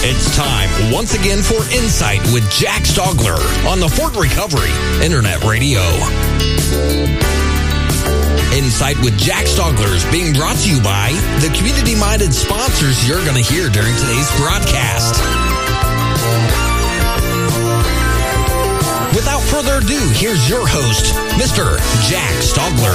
It's time once again for Insight with Jack Stogler on the Fort Recovery Internet Radio. Insight with Jack Stogler is being brought to you by the community-minded sponsors you're going to hear during today's broadcast. Without further ado, here's your host, Mr. Jack Stogler.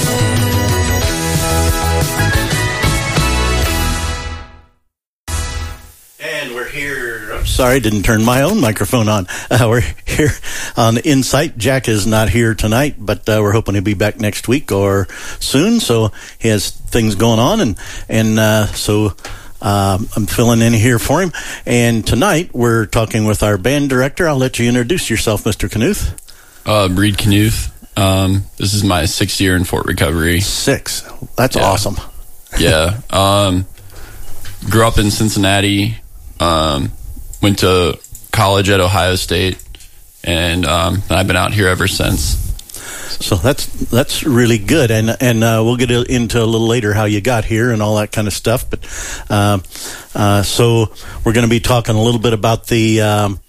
And we're here. I'm sorry, didn't turn my own microphone on. We're here on Insight. Jack is not here tonight, but we're hoping he'll be back next week or soon. So he has things going on, and so I'm filling in here for him. And tonight we're talking with our band director. I'll let you introduce yourself, Mr. Knuth. Reed Knuth. This is my 6th year in Fort Recovery. 6. That's awesome. Yeah. Grew up in Cincinnati. Went to college at Ohio State, and I've been out here ever since. So that's really good, and we'll get into a little later how you got here and all that kind of stuff. But so we're going to be talking a little bit about the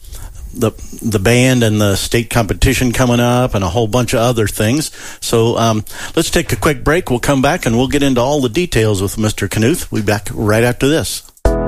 band and the state competition coming up and a whole bunch of other things. So let's take a quick break. We'll come back and we'll get into all the details with Mr. Knuth. We'll be back right after this.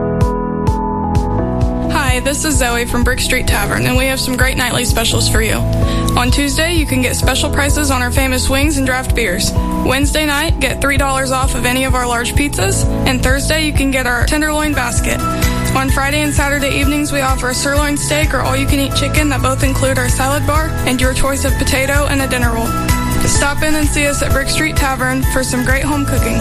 Hi, this is Zoe from Brick Street Tavern, and we have some great nightly specials for you. On Tuesday, you can get special prices on our famous wings and draft beers. Wednesday night, get $3 off of any of our large pizzas, and Thursday, you can get our tenderloin basket. On Friday and Saturday evenings, we offer a sirloin steak or all-you-can-eat chicken that both include our salad bar and your choice of potato and a dinner roll. Stop in and see us at Brick Street Tavern for some great home cooking.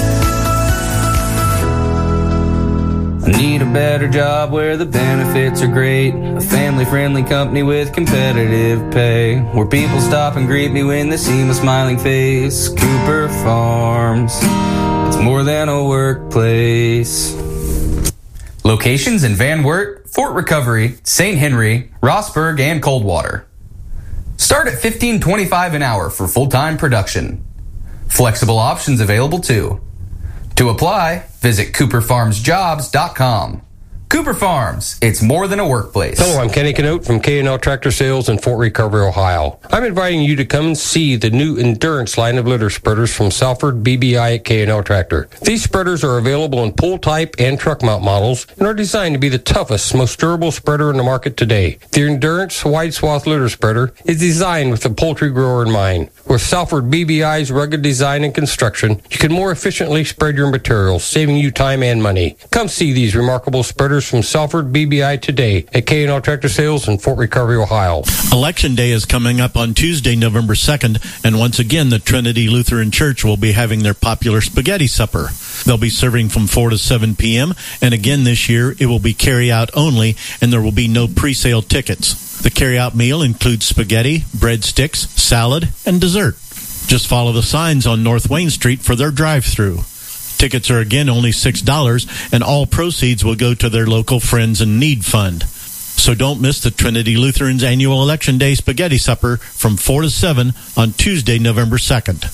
I need a better job where the benefits are great. A family-friendly company with competitive pay. Where people stop and greet me when they see my smiling face. Cooper Farms, it's more than a workplace. Locations in Van Wert, Fort Recovery, St. Henry, Rossburg, and Coldwater. Start at $15.25 an hour for full-time production. Flexible options available too. To apply, visit CooperFarmsJobs.com. Cooper Farms, it's more than a workplace. Hello, I'm Kenny Canote from K&L Tractor Sales in Fort Recovery, Ohio. I'm inviting you to come and see the new Endurance line of litter spreaders from Salford BBI at K&L Tractor. These spreaders are available in pull type and truck mount models and are designed to be the toughest, most durable spreader in the market today. The Endurance wide swath litter spreader is designed with the poultry grower in mind. With Salford BBI's rugged design and construction, you can more efficiently spread your materials, saving you time and money. Come see these remarkable spreaders from Salford BBI today at K&L Tractor Sales in Fort Recovery, Ohio. Election Day is coming up on Tuesday, November 2nd, and once again, the Trinity Lutheran Church will be having their popular spaghetti supper. They'll be serving from 4 to 7 p.m., and again this year, it will be carry-out only, and there will be no pre-sale tickets. The carry-out meal includes spaghetti, breadsticks, salad, and dessert. Just follow the signs on North Wayne Street for their drive-thru. Tickets are again only $6, and all proceeds will go to their local Friends in Need Fund. So don't miss the Trinity Lutheran's annual Election Day Spaghetti Supper from 4 to 7 on Tuesday, November 2nd.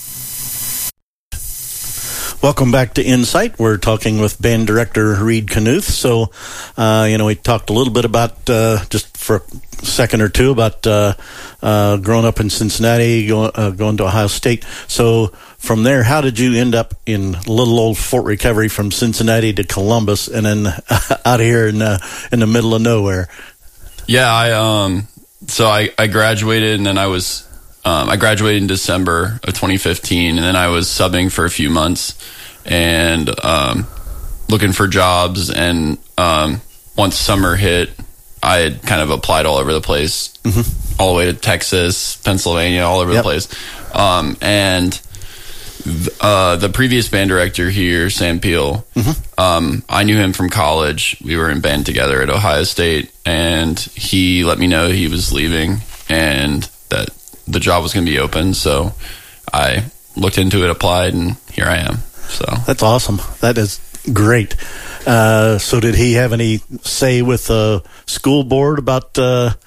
Welcome back to Insight. We're talking with band director Reed Knuth. So, we talked a little bit about, just for a second or two, about growing up in Cincinnati, going to Ohio State. So from there, how did you end up in little old Fort Recovery from Cincinnati to Columbus and then out here in the middle of nowhere? Yeah, I graduated, and then I graduated in December of 2015, and then I was subbing for a few months and looking for jobs. And once summer hit, I had kind of applied all over the place, all the way to Texas, Pennsylvania, all over the place. And the previous band director here, Sam Peel, I knew him from college. We were in band together at Ohio State, and he let me know he was leaving and that the job was going to be open. So I looked into it, applied, and here I am. So that's awesome. That is great. So did he have any say with the school board about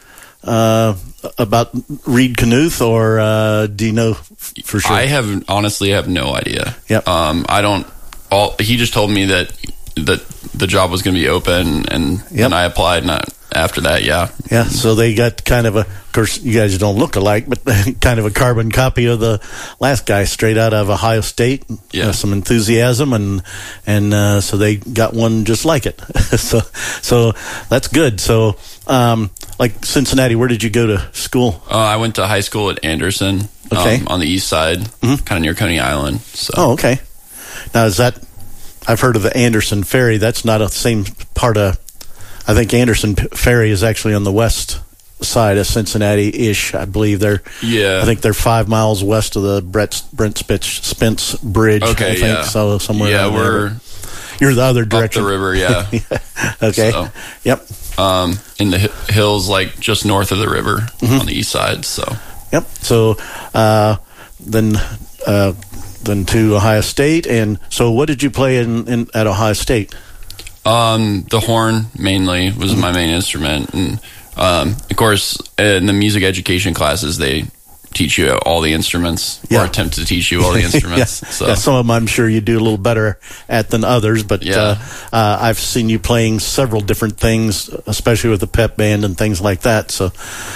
Reed Knuth, or do you know for sure? I honestly have no idea. Yep. He just told me that the job was going to be open, and I applied. And after that, yeah. So they got kind of of course, you guys don't look alike, but kind of a carbon copy of the last guy, straight out of Ohio State. Yeah, some enthusiasm, and so they got one just like it. so that's good. So, like Cincinnati, where did you go to school? I went to high school at Anderson, on the east side, kind of near Coney Island. So. Oh, okay. Now, is that? I've heard of the Anderson Ferry. That's not the same part of. I think Anderson Ferry is actually on the west side of Cincinnati-ish. I believe they're. Yeah. I think they're 5 miles west of the Brent Spence Bridge. Okay. I think so. Somewhere. Yeah, you're the other direction. Up the river. Yeah. Okay. So, yep. In the hills, like just north of the river on the east side. So. Yep. So, then to Ohio State, and so what did you play at Ohio State? The horn mainly was my main instrument, and of course in the music education classes they teach you all the instruments, or attempt to teach you all the instruments. So some of them I'm sure you do a little better at than others, but I've seen you playing several different things, especially with the pep band and things like that. So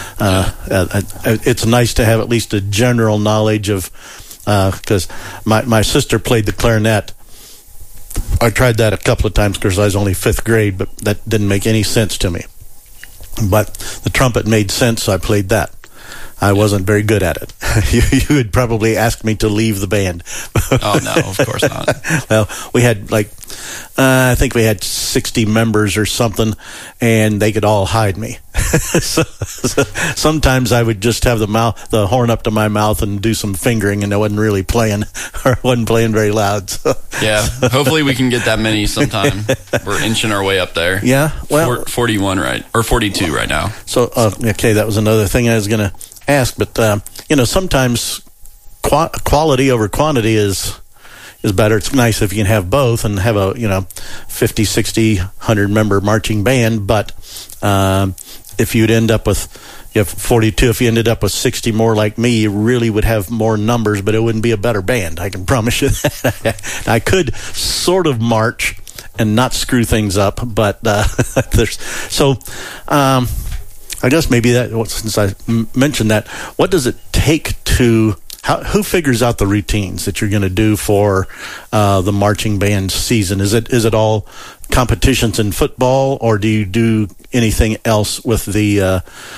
it's nice to have at least a general knowledge of, because my sister played the clarinet. I tried that a couple of times because I was only 5th grade, but that didn't make any sense to me. But the trumpet made sense, so I played that. I wasn't very good at it. You would probably ask me to leave the band. Oh, no, of course not. Well, we had I think we had 60 members or something, and they could all hide me. so sometimes I would just have the horn up to my mouth and do some fingering, and I wasn't really playing, or wasn't playing very loud. So. Yeah, hopefully we can get that many sometime. We're inching our way up there. Yeah, well, 41 or 42 right now. So okay, that was another thing I was going to ask, but sometimes quality over quantity is better. It's nice if you can have both and have a 50, 60, 100 member marching band, but if you'd end up with 42, if you ended up with 60 more like me, you really would have more numbers, but it wouldn't be a better band. I can promise you that. I could sort of march and not screw things up, but I guess maybe that, since I mentioned that, what does it take to, who figures out the routines that you're going to do for the marching band season? Is it all competitions in football, or do you do anything else with the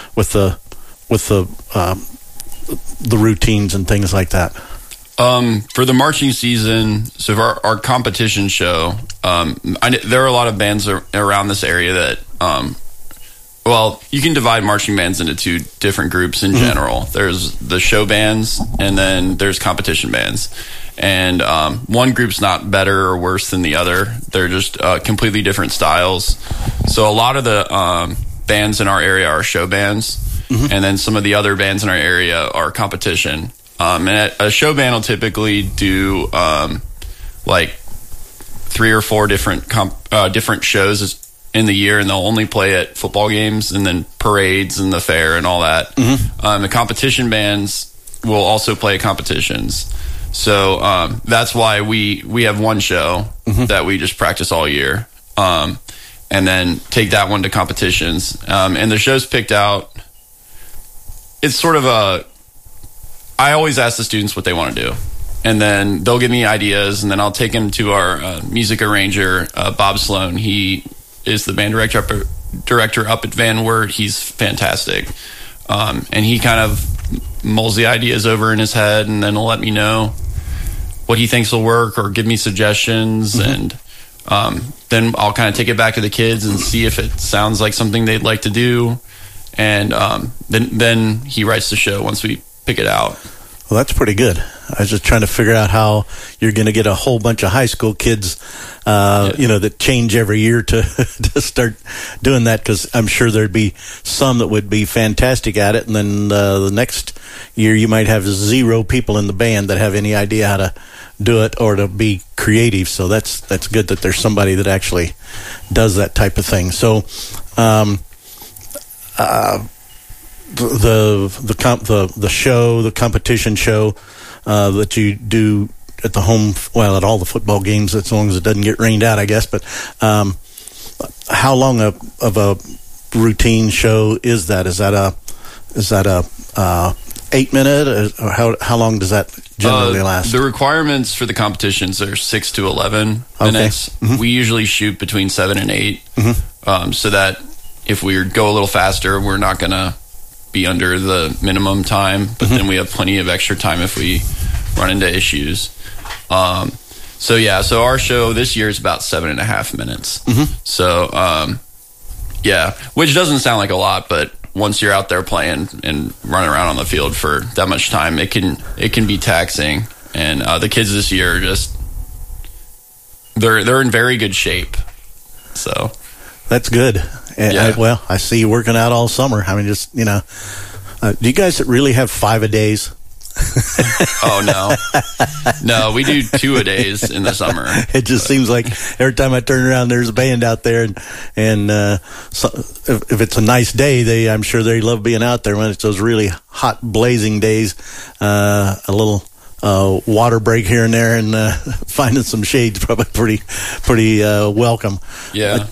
routines and things like that? For the marching season, so for our competition show, there are a lot of bands around this area that, well, you can divide marching bands into 2 different groups in general. There's the show bands, and then there's competition bands. And one group's not better or worse than the other. They're just completely different styles. So a lot of the bands in our area are show bands, and then some of the other bands in our area are competition. And a show band will typically do like 3 or 4 different shows in the year, and they'll only play at football games and then parades and the fair and all that. The competition bands will also play competitions. So that's why we have one show that we just practice all year, and then take that one to competitions. And the show's picked out. It's sort of I always ask the students what they want to do, and then they'll give me ideas, and then I'll take them to our music arranger, Bob Sloan. He is the band director up at Van Wert. He's fantastic. And he kind of mulls the ideas over in his head, and then he'll let me know what he thinks will work or give me suggestions. And then I'll kind of take it back to the kids and see if it sounds like something they'd like to do. And then he writes the show once we pick it out. Well, that's pretty good. I was just trying to figure out how you're going to get a whole bunch of high school kids, that change every year to start doing that, because I'm sure there'd be some that would be fantastic at it, and then the next year you might have 0 people in the band that have any idea how to do it or to be creative. So that's good that there's somebody that actually does that type of thing. So the competition show that you do at the home, well, at all the football games, as long as it doesn't get rained out, I guess. But how long of a routine show is that? Is that a 8-minute? Or how long does that generally last? The requirements for the competitions are 6 to 11 minutes. Mm-hmm. We usually shoot between 7 and 8, so that if we go a little faster, we're not going to be under the minimum time, but then we have plenty of extra time if we run into issues. So our show this year is about 7.5 minutes. So which doesn't sound like a lot, but once you're out there playing and running around on the field for that much time, it can be taxing. And the kids this year are just they're in very good shape. So that's good. I see you working out all summer. I mean, just, do you guys really have 5-a-days? Oh, no, we do 2-a-days in the summer. It just seems like every time I turn around, there's a band out there, and if it's a nice day, I'm sure they love being out there. When it's those really hot, blazing days, a little water break here and there, and finding some shade's probably pretty welcome. Yeah.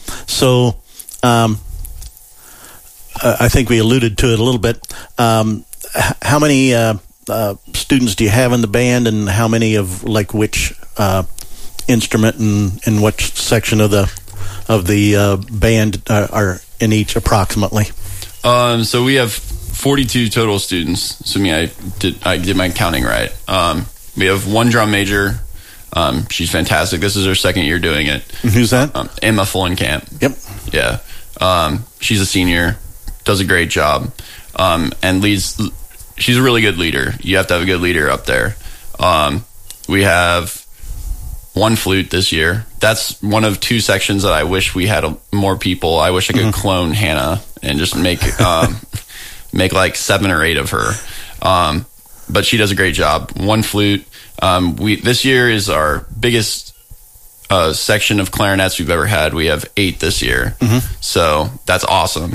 I think we alluded to it a little bit. How many students do you have in the band, and how many of which instrument and which section of the band are in each approximately? So we have 42 total students. Assuming I did my counting right. We have one drum major. She's fantastic. This is her second year doing it. Who's that? Emma Fullenkamp. Yep. Yeah. She's a senior. Does a great job. And leads. She's a really good leader. You have to have a good leader up there. We have one flute this year. That's one of 2 sections that I wish we had more people. I wish I could clone Hannah and just make like 7 or 8 of her. But she does a great job. One flute. This year is our biggest section of clarinets we've ever had. We have 8 this year. So that's awesome.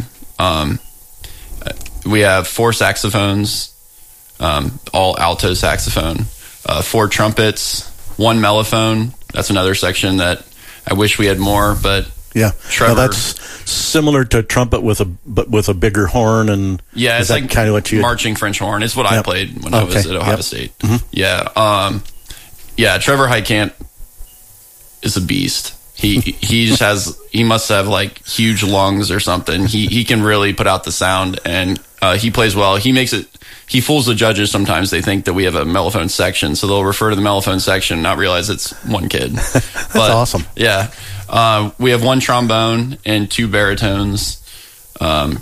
We have 4 saxophones, all alto saxophone, 4 trumpets, 1 mellophone. That's another section that I wish we had more, but yeah, Trevor. Now that's similar to trumpet with a bigger horn, and it's like kind of what you marching French horn. It's what I played when I was at Ohio State. Yeah, Trevor Heitkamp is a beast. He must have like huge lungs or something. He can really put out the sound, and he plays well. He fools the judges sometimes. They think that we have a mellophone section, so they'll refer to the mellophone section and not realize it's one kid. That's awesome. Yeah. We have 1 trombone and 2 baritones, 3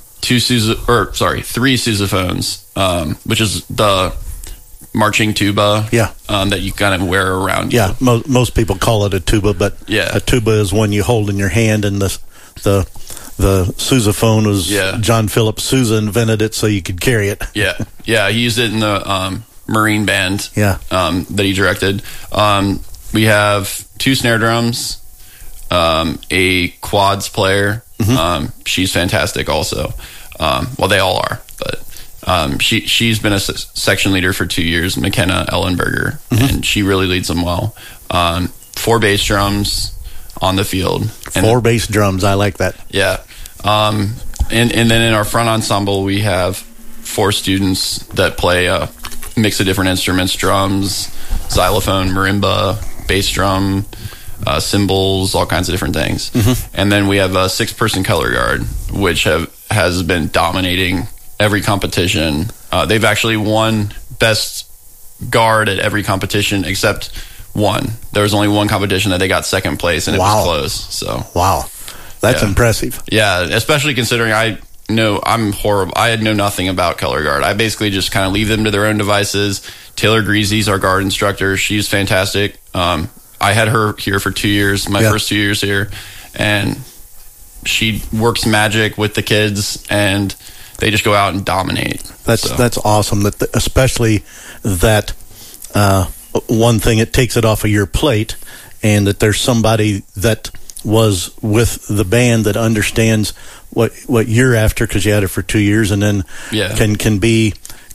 sousaphones, which is the marching tuba that you kind of wear around you. Yeah, most people call it a tuba, but a tuba is one you hold in your hand, and the sousaphone was John Philip Sousa invented it so you could carry it. Yeah, he used it in the Marine band that he directed. We have 2 snare drums, a quads player. She's fantastic also. Well, they all are, but she's been a section leader for 2 years, McKenna Ellenberger, and she really leads them well. 4 bass drums on the field. 4 bass drums, I like that. Yeah. And then in our front ensemble, we have 4 students that play a mix of different instruments: drums, xylophone, marimba, bass drum, cymbals, all kinds of different things. And then we have a 6-person color guard, which has been dominating every competition. They've actually won best guard at every competition except one. There was only one competition that they got second place, and it was close. So that's impressive. Yeah, especially considering I'm horrible. I know nothing about color guard. I basically just kind of leave them to their own devices. Taylor Greasy's our guard instructor. She's fantastic. I had her here for 2 years, my first 2 years here, and she works magic with the kids, and they just go out and dominate. That's awesome. Especially that one thing, it takes it off of your plate, and that there's somebody that was with the band that understands what you're after, because you had it for 2 years, and then can be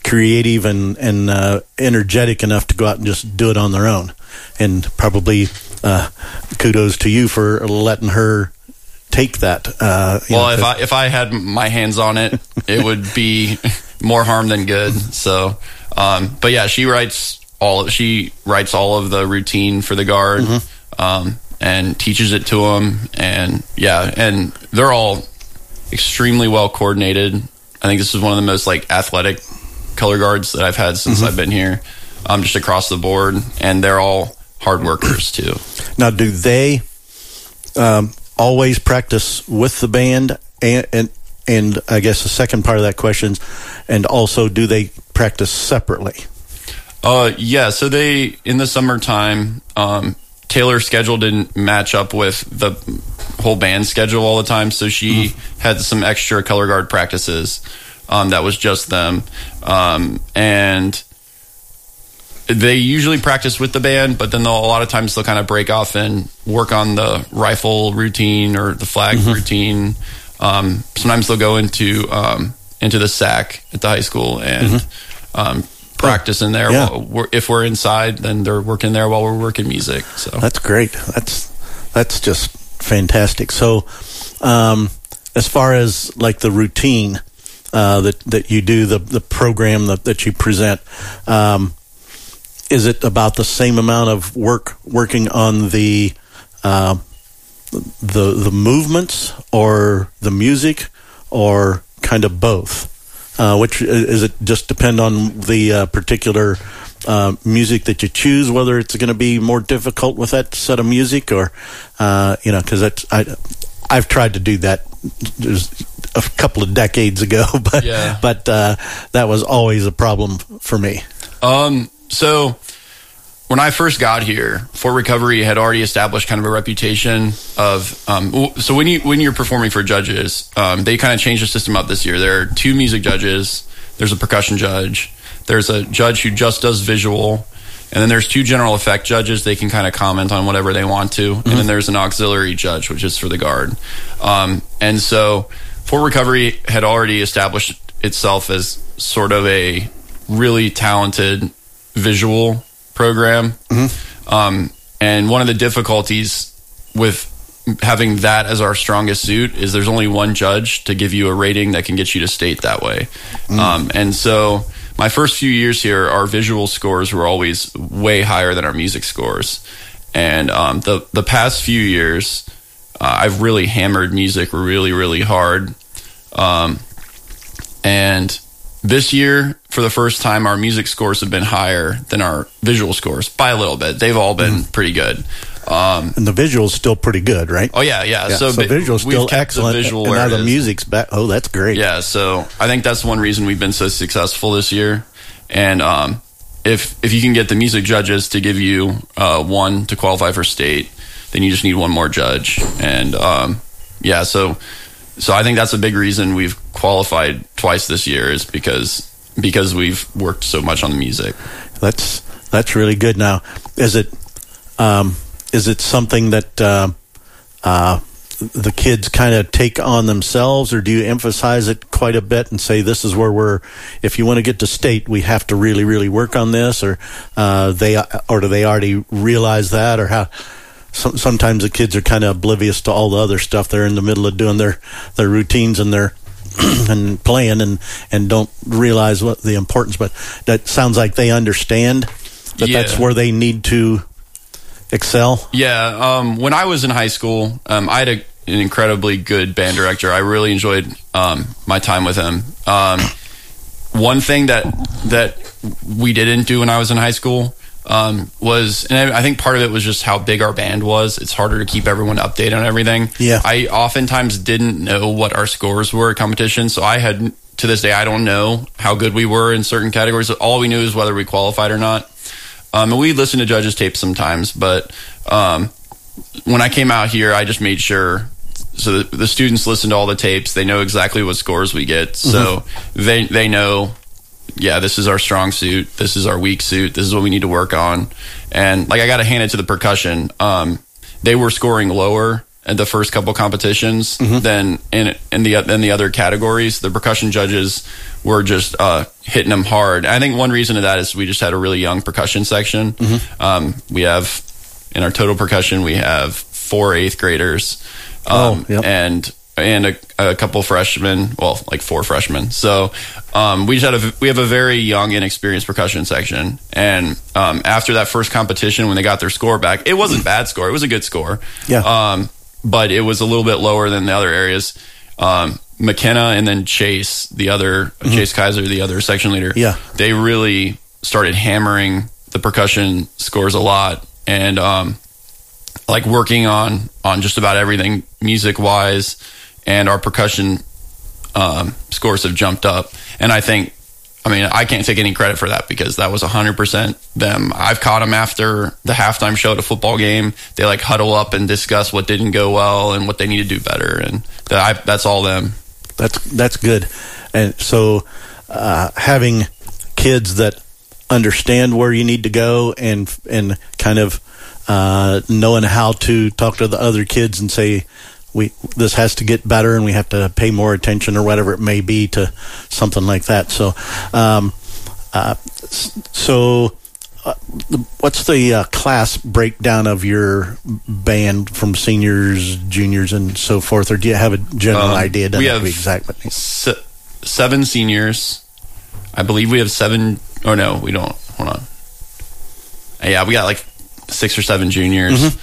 creative and energetic enough to go out and just do it on their own. And probably kudos to you for letting her take that. If I had my hands on it, it would be more harm than good. So, but yeah, she writes all of the routine for the guard, and teaches it to them. And and they're all extremely well coordinated. I think this is one of the most athletic color guards that I've had since I've been here, just across the board. And they're all hard workers too. Now, do they always practice with the band? And I guess the second part of that question, and also, do they practice separately? So they, in the summertime, Taylor's schedule didn't match up with the whole band schedule all the time, so she had some extra color guard practices that was just them. And they usually practice with the band, but then a lot of times they'll kind of break off and work on the rifle routine or the flag routine. Sometimes they'll go into the SAC at the high school and practice in there. Yeah. If we're inside, then they're working there while we're working music. So that's great. That's just fantastic. So, as far as the routine that you do, the program that you present, is it about the same amount of working on the movements or the music, or kind of both? Which is it? Just depend on the particular music that you choose, whether it's going to be more difficult with that set of music, or because I've tried to do that a couple of decades ago, but that was always a problem for me. So when I first got here, Fort Recovery had already established kind of a reputation of. So when you're performing for judges, they kind of changed the system up this year. There are 2 music judges. There's a percussion judge. There's a judge who just does visual, and then there's 2 general effect judges. They can kind of comment on whatever they want to, and then there's an auxiliary judge, which is for the guard. And so Fort Recovery had already established itself as sort of a really talented visual program. And one of the difficulties with having that as our strongest suit is there's only one judge to give you a rating that can get you to state that way. And so my first few years here, our visual scores were always way higher than our music scores. And the past few years, I've really hammered music really, really hard. And this year, for the first time, our music scores have been higher than our visual scores by a little bit. They've all been pretty good. And the visual's still pretty good, right? Oh, yeah. So visual's still excellent. And now the music's back. Oh, that's great. Yeah, so I think that's one reason we've been so successful this year. And if you can get the music judges to give you 1 to qualify for state, then you just need one more judge. And so I think that's a big reason we've qualified twice this year, is because we've worked so much on the music. That's really good. Now, is it something that the kids kind of take on themselves, or do you emphasize it quite a bit and say, this is where if you want to get to state, we have to really, really work on this, or do they already realize that, or how? Sometimes the kids are kind of oblivious to all the other stuff. They're in the middle of doing their routines and their and playing and don't realize what the importance. But that sounds like they understand that that's where they need to excel. Yeah. When I was in high school, I had an incredibly good band director. I really enjoyed my time with him. One thing that we didn't do when I was in high school was, and I think part of it was just how big our band was. It's harder to keep everyone updated on everything. Yeah. I oftentimes didn't know what our scores were at competitions, so I had, to this day, I don't know how good we were in certain categories. All we knew is whether we qualified or not. And we listened to judges' tapes sometimes, but when I came out here, I just made sure, so the students listen to all the tapes. They know exactly what scores we get, so they know, this is our strong suit, this is our weak suit, this is what we need to work on. And I got to hand it to the percussion. They were scoring lower at the first couple competitions than in the other categories. The percussion judges were just hitting them hard. I think one reason of that is we just had a really young percussion section. We have, in our total percussion, we have 4 8th graders, and a couple freshmen, well, like 4 freshmen. So we have a very young, inexperienced percussion section. And after that first competition, when they got their score back, it wasn't a bad score. It was a good score. Yeah. But it was a little bit lower than the other areas. McKenna and then Chase, Chase Kaiser, the other section leader. Yeah. They really started hammering the percussion scores a lot, and like working on just about everything music wise, and our percussion scores have jumped up. And I can't take any credit for that, because that was 100% them. I've caught them after the halftime show at a football game. They like huddle up and discuss what didn't go well and what they need to do better, and that's all them. That's good. And so having kids that understand where you need to go and kind of knowing how to talk to the other kids and say, this has to get better and we have to pay more attention, or whatever it may be, to something like that. So, what's the class breakdown of your band from seniors, juniors, and so forth? Or do you have a general idea? We have exact, 7 seniors. I believe we have 7. Oh no, we don't. Hold on. Yeah, we got like 6 or 7 juniors.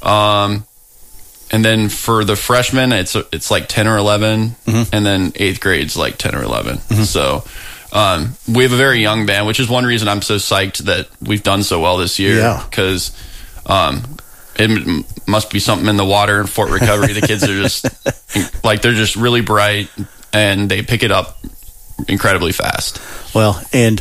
And then for the freshmen, it's like 10 or 11, and then 8th grade's like 10 or 11. So we have a very young band, which is one reason I'm so psyched that we've done so well this year. Because it must be something in the water in Fort Recovery. The kids are just they're just really bright, and they pick it up incredibly fast. Well, and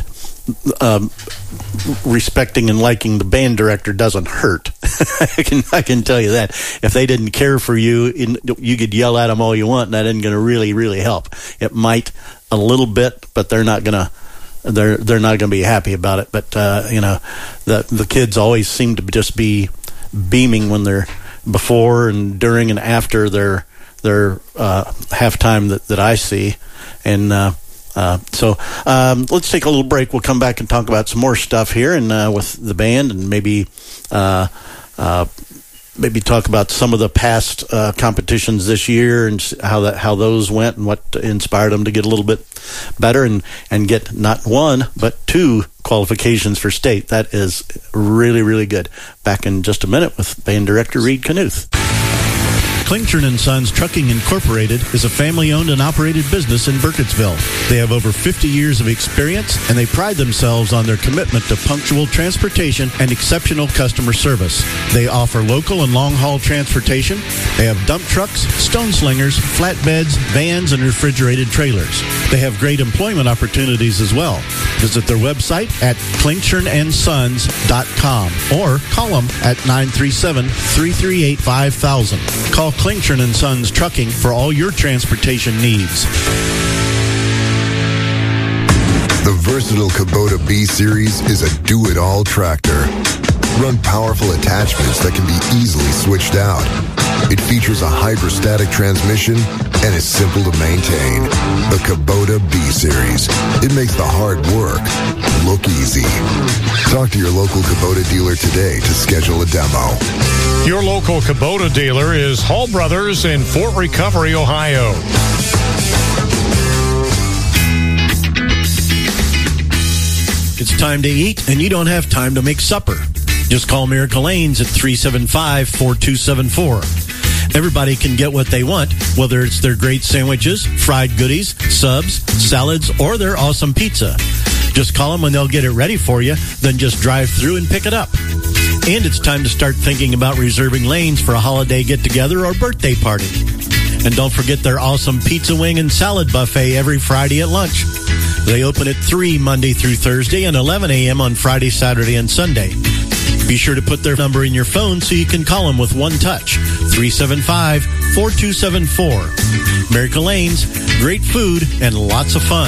respecting and liking the band director doesn't hurt. I can tell you that. If they didn't care for you, you could yell at them all you want, and that isn't going to really, really help. It might a little bit, but they're not going to be happy about it. But the kids always seem to just be beaming when they're before and during and after their halftime that I see. And so let's take a little break. We'll come back and talk about some more stuff here and with the band, and maybe talk about some of the past competitions this year and how those went and what inspired them to get a little bit better and get not 1 but 2 qualifications for state. That is really, really good. Back in just a minute with band director Reed Knuth. Klingshirn & Sons Trucking Incorporated is a family-owned and operated business in Burkittsville. They have over 50 years of experience, and they pride themselves on their commitment to punctual transportation and exceptional customer service. They offer local and long-haul transportation. They have dump trucks, stone slingers, flatbeds, vans, and refrigerated trailers. They have great employment opportunities as well. Visit their website at klingshirnandsons.com or call them at 937-338-5000. Call Klingshirn & Sons Trucking for all your transportation needs. The versatile Kubota B-Series is a do-it-all tractor. Run powerful attachments that can be easily switched out. It features a hydrostatic transmission and is simple to maintain. The Kubota B-Series. It makes the hard work look easy. Talk to your local Kubota dealer today to schedule a demo. Your local Kubota dealer is Hall Brothers in Fort Recovery, Ohio. It's time to eat, and you don't have time to make supper. Just call Miracle Lanes at 375-4274. Everybody can get what they want, whether it's their great sandwiches, fried goodies, subs, salads, or their awesome pizza. Just call them and they'll get it ready for you, then just drive through and pick it up. And it's time to start thinking about reserving lanes for a holiday get-together or birthday party. And don't forget their awesome pizza wing and salad buffet every Friday at lunch. They open at 3 Monday through Thursday and 11 a.m. on Friday, Saturday, and Sunday. Be sure to put their number in your phone so you can call them with one touch. 375-4274. Miracle Lanes, great food, and lots of fun.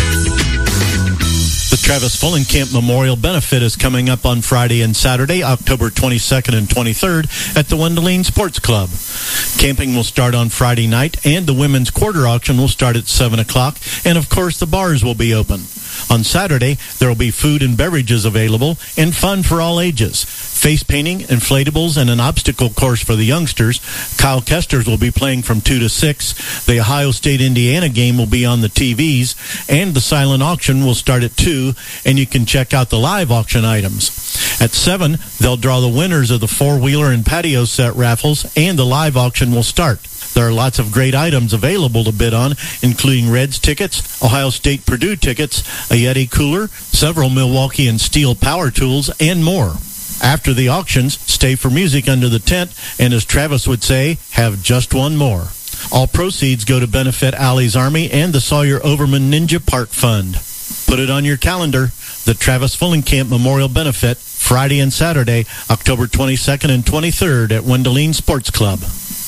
The Travis Fullenkamp Memorial Benefit is coming up on Friday and Saturday, October 22nd and 23rd at the Wendeline Sports Club. Camping will start on Friday night, and the women's quarter auction will start at 7 o'clock, and of course the bars will be open. On Saturday, there will be food and beverages available and fun for all ages. Face painting, inflatables, and an obstacle course for the youngsters. Kyle Kesters will be playing from 2 to 6. The Ohio State-Indiana game will be on the TVs, and the silent auction will start at 2, and you can check out the live auction items. At 7, they'll draw the winners of the four-wheeler and patio set raffles, and the live auction will start. There are lots of great items available to bid on, including Reds tickets, Ohio State-Purdue tickets, a Yeti cooler, several Milwaukee and Steel power tools, and more. After the auctions, stay for music under the tent, and as Travis would say, have just one more. All proceeds go to benefit Allie's Army and the Sawyer Overman Ninja Park Fund. Put it on your calendar. The Travis Fullenkamp Memorial Benefit, Friday and Saturday, October 22nd and 23rd at Wendeline Sports Club.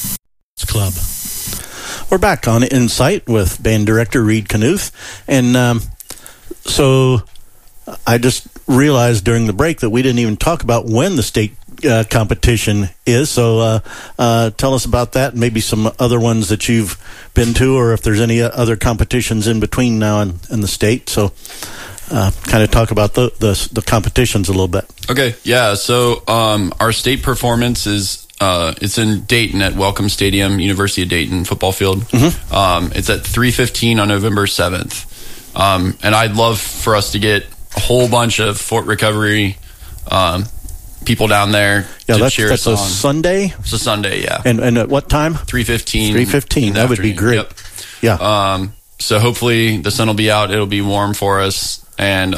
We're back on Insight with band director Reed Knuth. And so I just realized during the break that we didn't even talk about when the state competition is. So tell us about that, and maybe some other ones that you've been to, or if there's any other competitions in between now and the state. So kind of talk about the competitions a little bit. Okay, yeah. So our state performance is it's in Dayton at Welcome Stadium, University of Dayton football field. Mm-hmm. It's at 3:15 on November 7th. And I'd love for us to get a whole bunch of Fort Recovery people down there to cheer us on. That's a Sunday? It's a Sunday, yeah. And at what time? 3:15. 3:15. That would be great. Yep. Yeah. So hopefully the sun will be out. It'll be warm for us. And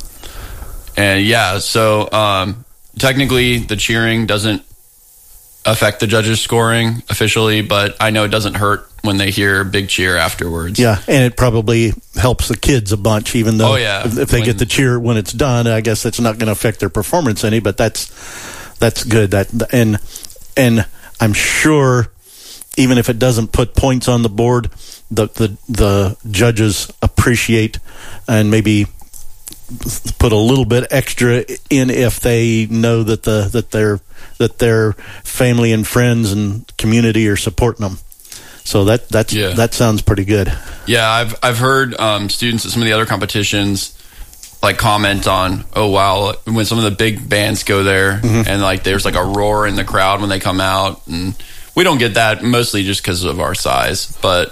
yeah, so technically the cheering doesn't affect the judges' scoring officially, but I know it doesn't hurt when they hear a big cheer afterwards. Yeah, and it probably helps the kids a bunch, even though if they get the cheer when it's done, I guess it's not going to affect their performance any, but that's good. And I'm sure even if it doesn't put points on the board, the judges appreciate and maybe put a little bit extra in if they know that their family and friends and community are supporting them. So that sounds pretty good. Yeah, I've heard students at some of the other competitions like comment on, oh wow, when some of the big bands go there, mm-hmm. and like there's like a roar in the crowd when they come out, and we don't get that mostly just because of our size, but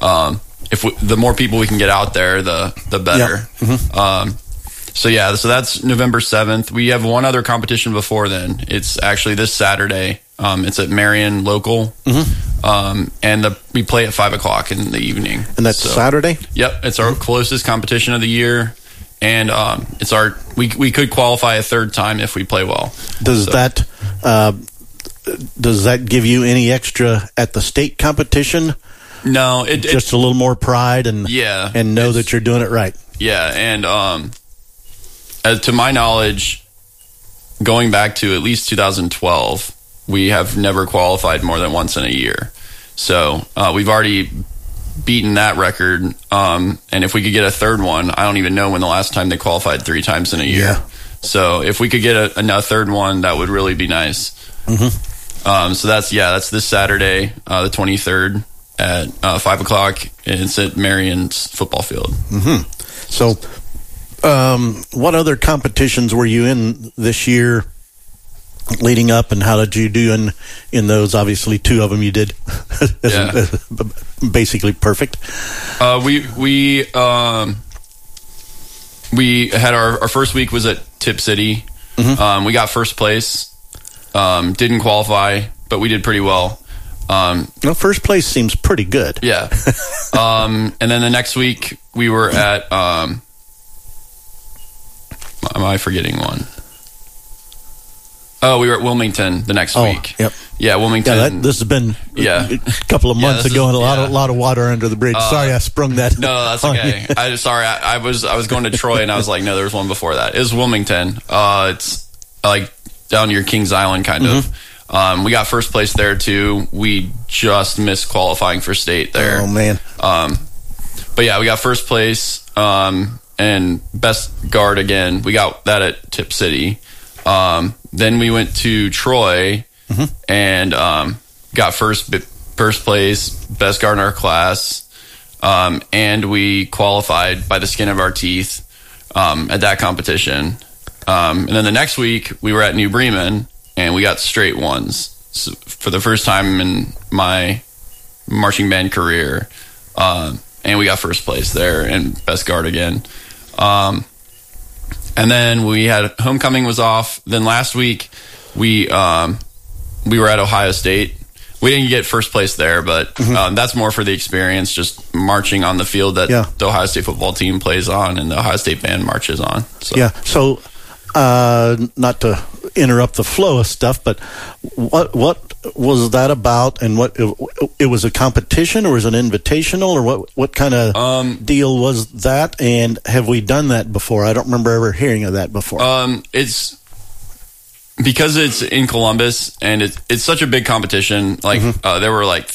the more people we can get out there, the better. Yeah. Mm-hmm. So that's November 7th. We have one other competition before then. It's actually this Saturday. It's at Marion Local, mm-hmm. And we play at 5:00 in the evening. And that's Saturday? Yep, it's our closest competition of the year, and it's we could qualify a third time if we play well. Does that give you any extra at the state competition? No, just a little more pride and know that you're doing it right. Yeah, and to my knowledge, going back to at least 2012, we have never qualified more than once in a year. So we've already beaten that record. And if we could get a third one, I don't even know when the last time they qualified 3 times in a year. Yeah. So if we could get a third one, that would really be nice. Mm-hmm. So that's this Saturday, the 23rd at 5:00, and it's at Marion's football field. Mm-hmm. So what other competitions were you in this year leading up, and how did you do in those? Obviously 2 of them you did basically perfect. We had our first week was at Tip City. Mm-hmm. We got first place. Didn't qualify, but we did pretty well. First place seems pretty good. Yeah. And then the next week we were at am I forgetting one? Oh, we were at Wilmington the next week. Yep. Yeah, Wilmington. Yeah, this has been a couple of months ago, and a lot of water under the bridge. Sorry, I sprung that. No, that's okay. I was going to Troy, and I was like, no, there was one before that. It was Wilmington. It's like down near Kings Island, kind mm-hmm. of. We got first place there too. We just missed qualifying for state there. Oh man. But yeah, we got first place. And best guard again. We got that at Tip City. Then we went to Troy, mm-hmm. and got first place, best guard in our class, and we qualified by the skin of our teeth. at that competition. And then the next week we were at New Bremen and we got straight ones. So for the first time in my marching band career. And we got first place there and best guard again. And then we had homecoming was off. Then last week we were at Ohio State. We didn't get first place there, but that's more for the experience, just marching on the field that the Ohio State football team plays on and the Ohio State band marches on. So. Yeah. So not to interrupt the flow of stuff, but what was that about? And what it was a competition or was it an invitational or what kind of deal was that? And have we done that before? I don't remember ever hearing of that before. It's because it's in Columbus and it's such a big competition. Like there were like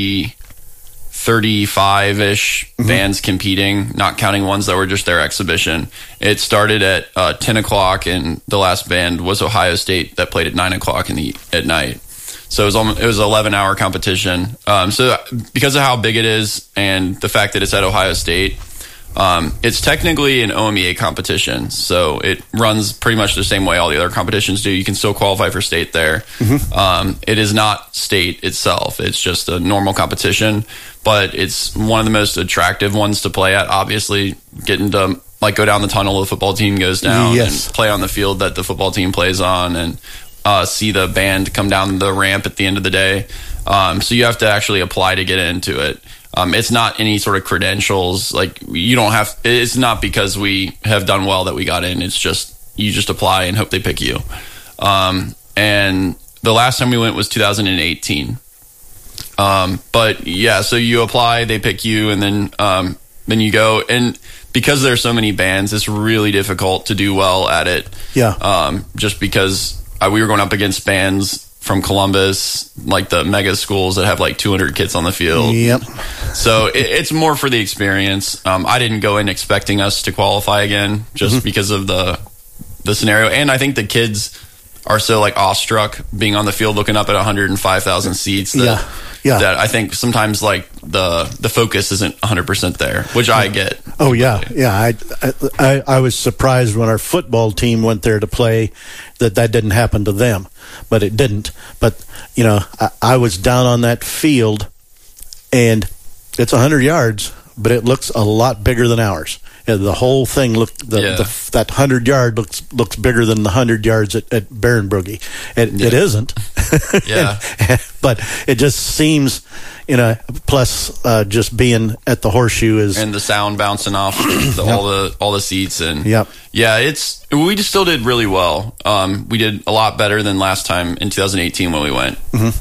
35-ish bands competing, not counting ones that were just their exhibition. It started at 10 o'clock, and the last band was Ohio State that played at 9 o'clock at night. So it was an 11-hour competition. So because of how big it is and the fact that it's at Ohio State, it's technically an OMEA competition. So it runs pretty much the same way all the other competitions do. You can still qualify for state there. It is not state itself. It's just a normal competition, but it's one of the most attractive ones to play at. Obviously, getting to like go down the tunnel the football team goes down and play on the field that the football team plays on and see the band come down the ramp at the end of the day. So you have to actually apply to get into it. It's not any sort of credentials. Like you don't have. It's not because we have done well that we got in. It's just you just apply and hope they pick you. And the last time we went was 2018. But yeah, so you apply, they pick you, and then you go. And because there's so many bands, it's really difficult to do well at it. Yeah. Just because we were going up against bands from Columbus, like the mega schools that have like 200 kids on the field. Yep. So it's more for the experience. I didn't go in expecting us to qualify again just because of the scenario. And I think the kids are so like awestruck being on the field looking up at 105,000 seats that I think sometimes like the focus isn't 100% there, which I get. Oh yeah. Yeah. I was surprised when our football team went there to play that didn't happen to them, but it didn't. But you know, I was down on that field and it's 100 yards, but it looks a lot bigger than ours. The whole thing looked that 100-yard looks bigger than the 100 yards at Barenbrugge. It isn't. But it just seems, you know. Plus, just being at the Horseshoe is and the sound bouncing off all the seats and we just still did really well. We did a lot better than last time in 2018 when we went.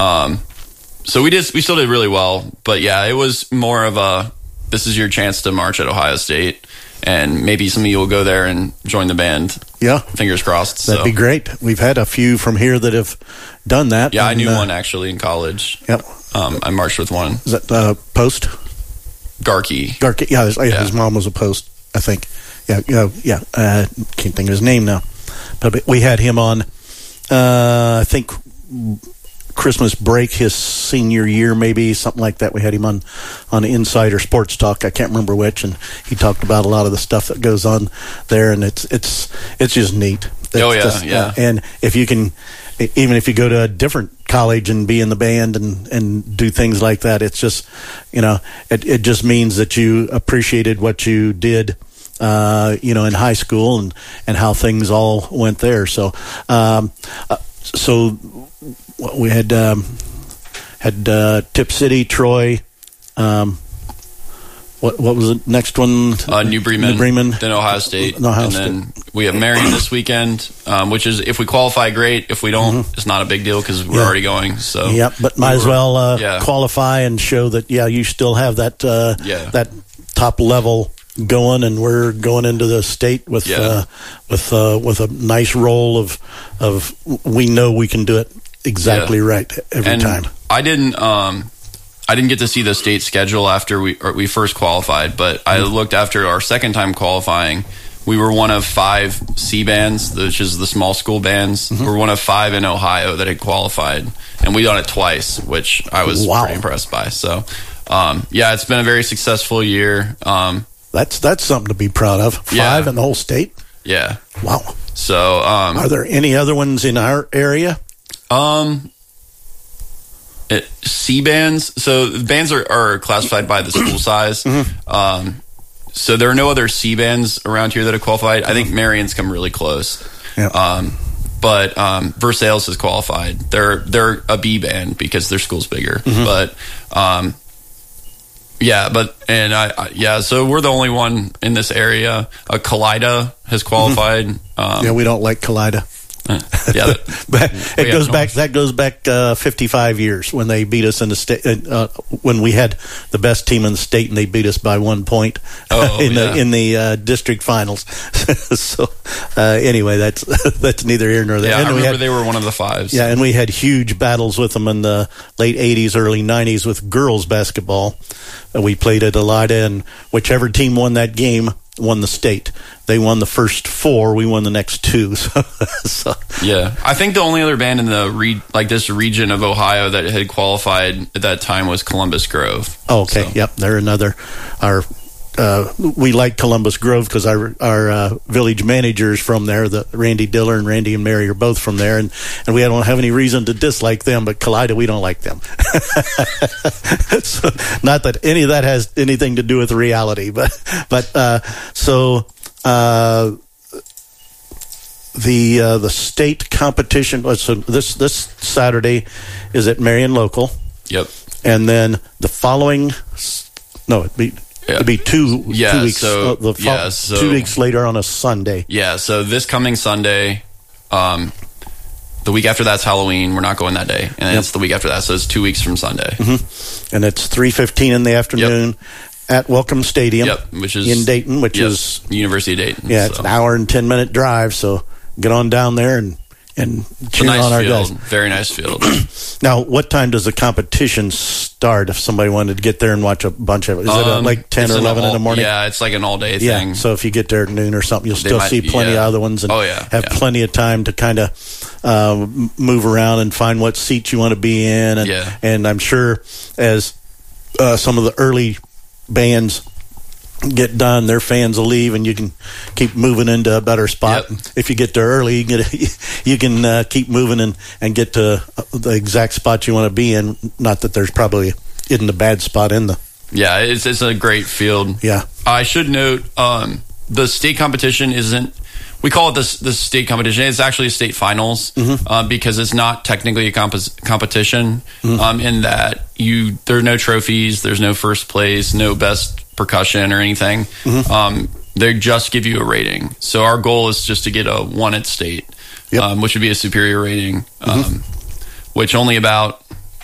So we still did really well. But yeah, it was more of a this is your chance to march at Ohio State. And maybe some of you will go there and join the band. Yeah. Fingers crossed. That'd be great. We've had a few from here that have done that. Yeah, I knew one actually in college. Yep. I marched with one. Is that Post? Garkey. Yeah, his mom was a Post, I think. Yeah. Can't think of his name now. But we had him on, I think, Christmas break his senior year, maybe something like that. We had him on Insider Sports Talk. I can't remember which, and he talked about a lot of the stuff that goes on there, and it's just neat. Yeah. And if you can, even if you go to a different college and be in the band and do things like that, it's just, you know, it just means that you appreciated what you did, you know, in high school and how things all went there. So, we had Tip City, Troy. What was the next one? New Bremen, then Ohio State, then we have Marion this weekend, which is if we qualify, great. If we don't, it's not a big deal because we're already going. So but might as well qualify and show that you still have that that top level going, and we're going into the state with a nice roll of we know we can do it exactly right every time. I didn't get to see the state schedule after we first qualified, but I looked after our second time qualifying. We were one of 5 C bands, which is the small school bands. We're one of 5 in Ohio that had qualified, and we done it twice, which I was pretty impressed by. So, it's been a very successful year. That's something to be proud of. 5 in the whole state? Yeah. Wow. So, are there any other ones in our area? C bands. So bands are classified by the school size. So there are no other C bands around here that have qualified. I think Marion's come really close. Yeah. But Versailles has qualified. They're a B band because their school's bigger. But so we're the only one in this area. Kaleida has qualified. We don't like Kaleida. But that goes back 55 years when they beat us in the state, when we had the best team in the state and they beat us by 1 point in the district finals. So anyway, that's neither here nor there. Yeah, and I remember they were one of the 5s. Yeah, and we had huge battles with them in the late 80s, early 90s with girls basketball. We played at Kaleida, and whichever team won that game won the state. They won the first 4. We won the next 2. So. Yeah, I think the only other band in the this region of Ohio that had qualified at that time was Columbus Grove. Oh, okay. So. Yep, they're another. We like Columbus Grove because our village manager is from there. Randy Diller and Randy and Mary are both from there, and we don't have any reason to dislike them. But Kaleida, we don't like them. So, not that any of that has anything to do with reality, but the state competition. So this Saturday is at Marion Local. Yep. And then the following, it'd be 2 weeks. 2 weeks later on a Sunday. Yeah. So this coming Sunday, the week after that's Halloween. We're not going that day, and it's the week after that. So it's 2 weeks from Sunday. And it's 3:15 in the afternoon. Yep. At Welcome Stadium, which is in Dayton, which is University of Dayton. Yeah, it's an hour and 10-minute drive. So get on down there and cheer on our guys. Very nice field. Now, what time does the competition start? If somebody wanted to get there and watch a bunch of it, is it like 10 or 11 in the morning? Yeah, it's like an all-day thing. So if you get there at noon or something, you'll still see plenty of other ones, and have plenty of time to kind of move around and find what seat you want to be in. And I'm sure as some of the early bands get done, their fans will leave, and you can keep moving into a better spot. If you get there early, you can keep moving and get to the exact spot you want to be in. Not that there's probably isn't a bad spot in the. Yeah, it's a great field. Yeah, I should note the state competition isn't. We call it the state competition. It's actually a state finals because it's not technically a competition in that there are no trophies, there's no first place, no best percussion or anything. They just give you a rating. So our goal is just to get a 1 at state, which would be a superior rating, which only about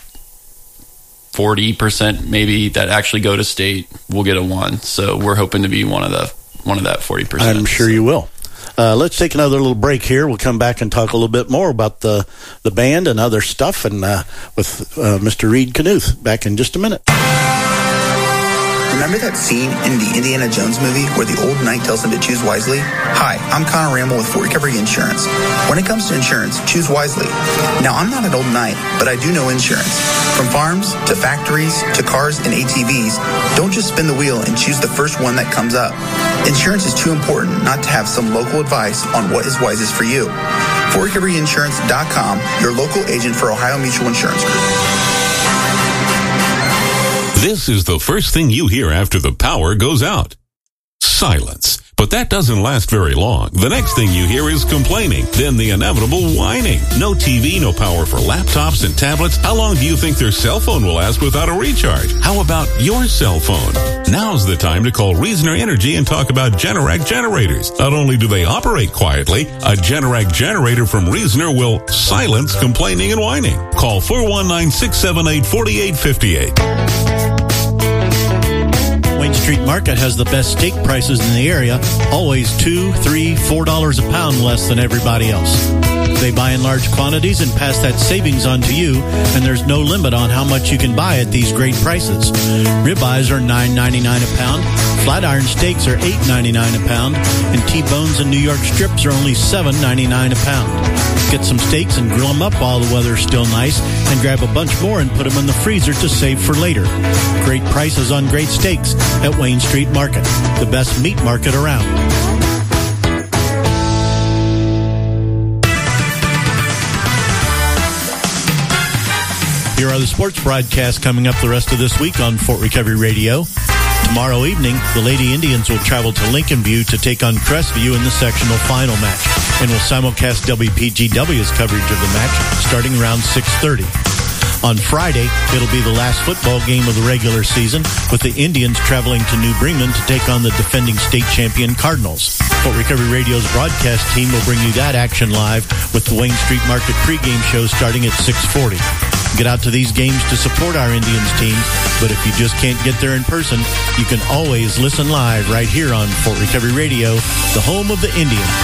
40% maybe that actually go to state will get a 1. So we're hoping to be one of that 40%. I'm sure you will. Let's take another little break here. We'll come back and talk a little bit more about the band and other stuff, and with Mr. Reed Knuth back in just a minute. Remember that scene in the Indiana Jones movie where the old knight tells him to choose wisely? Hi, I'm Connor Ramble with Fort Recovery Insurance. When it comes to insurance, choose wisely. Now, I'm not an old knight, but I do know insurance. From farms to factories to cars and ATVs, don't just spin the wheel and choose the first one that comes up. Insurance is too important not to have some local advice on what is wisest for you. FortRecoveryInsurance.com, your local agent for Ohio Mutual Insurance Group. This is the first thing you hear after the power goes out. Silence. But that doesn't last very long. The next thing you hear is complaining, then the inevitable whining. No TV, no power for laptops and tablets. How long do you think their cell phone will last without a recharge? How about your cell phone? Now's the time to call Reasoner Energy and talk about Generac generators. Not only do they operate quietly, a Generac generator from Reasoner will silence complaining and whining. Call 419-678-4858. Wayne Street Market has the best steak prices in the area, always $2, $3, $4 a pound less than everybody else. They buy in large quantities and pass that savings on to you, and there's no limit on how much you can buy at these great prices. Ribeyes are $9.99 a pound, flat iron steaks are $8.99 a pound, and T-bones and New York strips are only $7.99 a pound. Get some steaks and grill them up while the weather's still nice, and grab a bunch more and put them in the freezer to save for later. Great prices on great steaks at Wayne Street Market, the best meat market around. Here are the sports broadcasts coming up the rest of this week on Fort Recovery Radio. Tomorrow evening, the Lady Indians will travel to Lincoln View to take on Crestview in the sectional final match, and will simulcast WPGW's coverage of the match starting around 6:30. On Friday, it'll be the last football game of the regular season, with the Indians traveling to New Bremen to take on the defending state champion Cardinals. Fort Recovery Radio's broadcast team will bring you that action live with the Wayne Street Market pregame show starting at 6:40. Get out to these games to support our Indians teams, but if you just can't get there in person, you can always listen live right here on Fort Recovery Radio, the home of the Indians.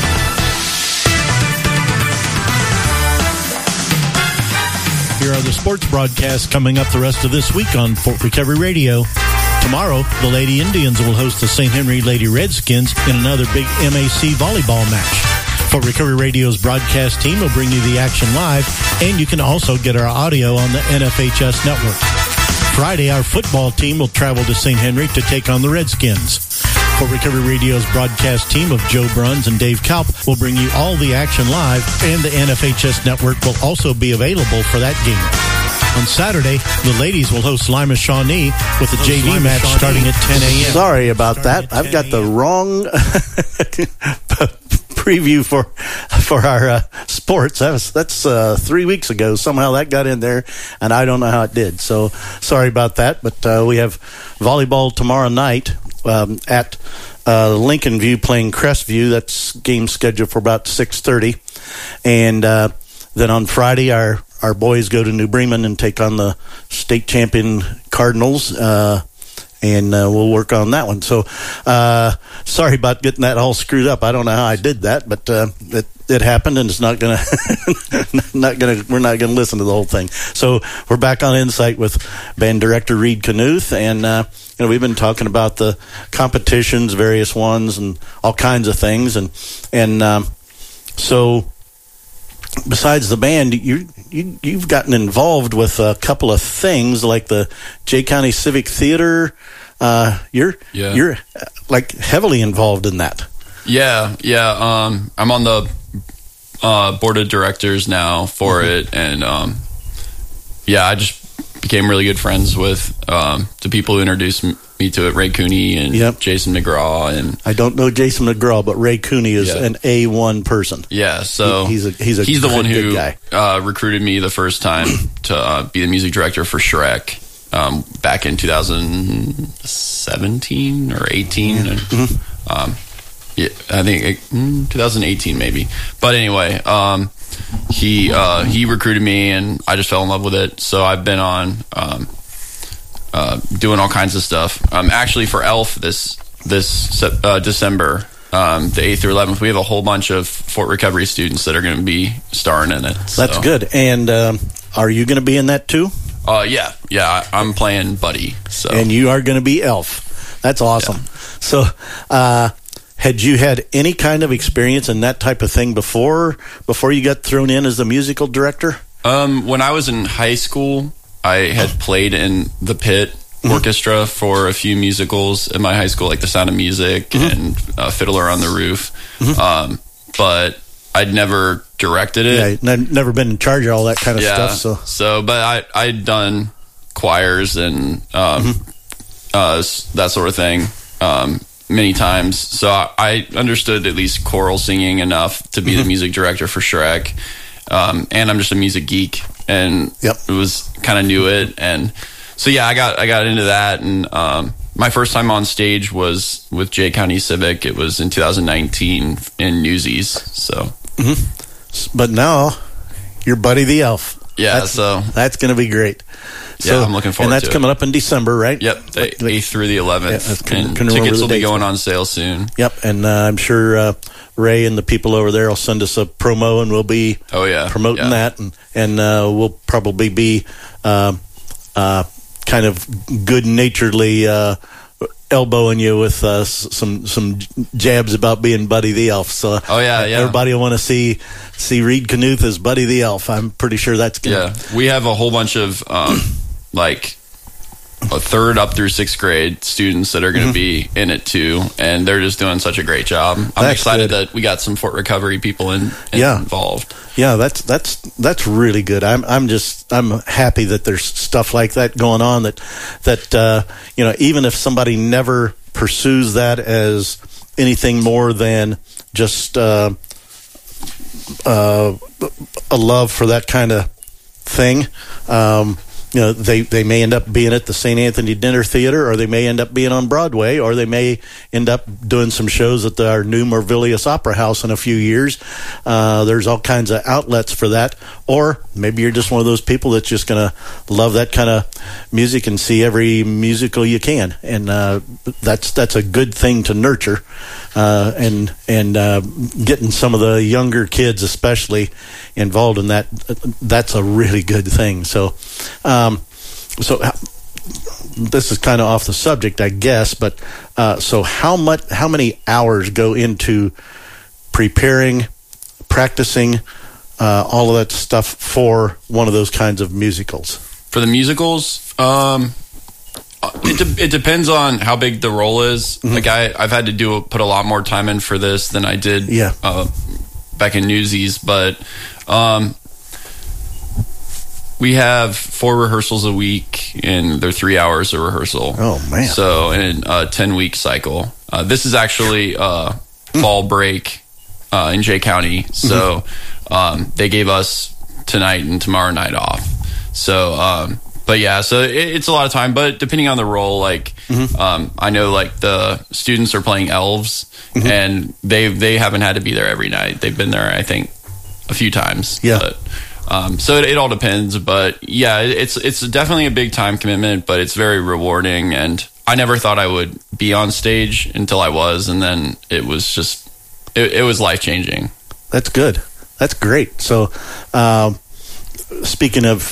Here are the sports broadcasts coming up the rest of this week on Fort Recovery Radio. Tomorrow, the Lady Indians will host the St. Henry Lady Redskins in another big MAC volleyball match. Fort Recovery Radio's broadcast team will bring you the action live, and you can also get our audio on the NFHS network. Friday, our football team will travel to St. Henry to take on the Redskins. Fort Recovery Radio's broadcast team of Joe Bruns and Dave Kalp will bring you all the action live, and the NFHS network will also be available for that game. On Saturday, the ladies will host Lima Shawnee with a JV match starting at 10 a.m. Sorry about that. I've got the wrong preview for our sports. That's 3 weeks ago. Somehow that got in there, and I don't know how it did. So sorry about that. But we have volleyball tomorrow night at Lincoln View playing Crestview. That's game scheduled for about 6:30, and then on Friday our boys go to New Bremen and take on the state champion Cardinals. And we'll work on that one. So, sorry about getting that all screwed up. I don't know how I did that, but it happened, and it's not gonna, we're not gonna listen to the whole thing. So we're back on Insight with band director Reed Knuth, and we've been talking about the competitions, various ones, and all kinds of things, and so. Besides the band, you've gotten involved with a couple of things like the Jay County Civic Theater. You're like heavily involved in that. Yeah. I'm on the board of directors now for it, and I just became really good friends with the people who introduced me to it, Ray Cooney and Jason McGraw. And I don't know Jason McGraw, but Ray Cooney is an A1 person. Yeah, so he's the one who recruited me the first time to be the music director for Shrek back in 2017 or 18. And, I think 2018 maybe. But anyway, he recruited me, and I just fell in love with it. So I've been on doing all kinds of stuff. Actually, for ELF this December, the 8th through 11th, we have a whole bunch of Fort Recovery students that are going to be starring in it. So. That's good. And are you going to be in that too? Yeah. I'm playing Buddy. So. And you are going to be Elf. That's awesome. Yeah. So, had you had any kind of experience in that type of thing before you got thrown in as the musical director? When I was in high school, I had played in the pit orchestra for a few musicals in my high school, like The Sound of Music and Fiddler on the Roof. But I'd never directed it. Yeah, never been in charge of all that kind of stuff. But I'd done choirs and that sort of thing many times. So I understood at least choral singing enough to be the music director for Shrek. And I'm just a music geek, and it was kind of knew it. And so, I got into that. And my first time on stage was with Jay County Civic. It was in 2019 in Newsies. So, but now you're Buddy the Elf. Yeah, that's going to be great. So, I'm looking forward to it. And that's coming up in December, right? Yep, the 8th through the 11th. And tickets will be going on sale soon. Yep, and I'm sure Ray and the people over there will send us a promo, and we'll be promoting that. And we'll probably be kind of good-naturedly elbowing you with some jabs about being Buddy the Elf. So everybody will want to see Reed Knuth as Buddy the Elf. I'm pretty sure that's good. Yeah, we have a whole bunch of like a 3rd up through 6th grade students that are going to be in it too, and they're just doing such a great job. I'm excited that we got some Fort Recovery people involved. Yeah, that's really good. I'm happy that there's stuff like that going on. That even if somebody never pursues that as anything more than just a love for that kind of thing. They may end up being at the St. Anthony Dinner Theater, or they may end up being on Broadway, or they may end up doing some shows at our new Mervilius Opera House in a few years. There's all kinds of outlets for that. Or maybe you're just one of those people that's just going to love that kind of music and see every musical you can. And that's a good thing to nurture. And getting some of the younger kids especially involved in that's a really good thing. So this is kind of off the subject, I guess, but so how many hours go into preparing, practicing, all of that stuff for one of those kinds of musicals? For the musicals, it depends on how big the role is. Mm-hmm. Like I've had to put a lot more time in for this than I did back in Newsies, but we have 4 rehearsals a week, and they're 3 hours of rehearsal. Oh, man. So in a 10-week cycle. This is actually fall break in Jay County. So they gave us tonight and tomorrow night off. So, but yeah, so it's a lot of time. But depending on the role, like I know like the students are playing elves, and they haven't had to be there every night. They've been there, I think, a few times. Yeah. But, so it all depends, but yeah, it's definitely a big time commitment, but it's very rewarding. And I never thought I would be on stage until I was, and then it was just it was life changing. That's good. That's great. So, speaking of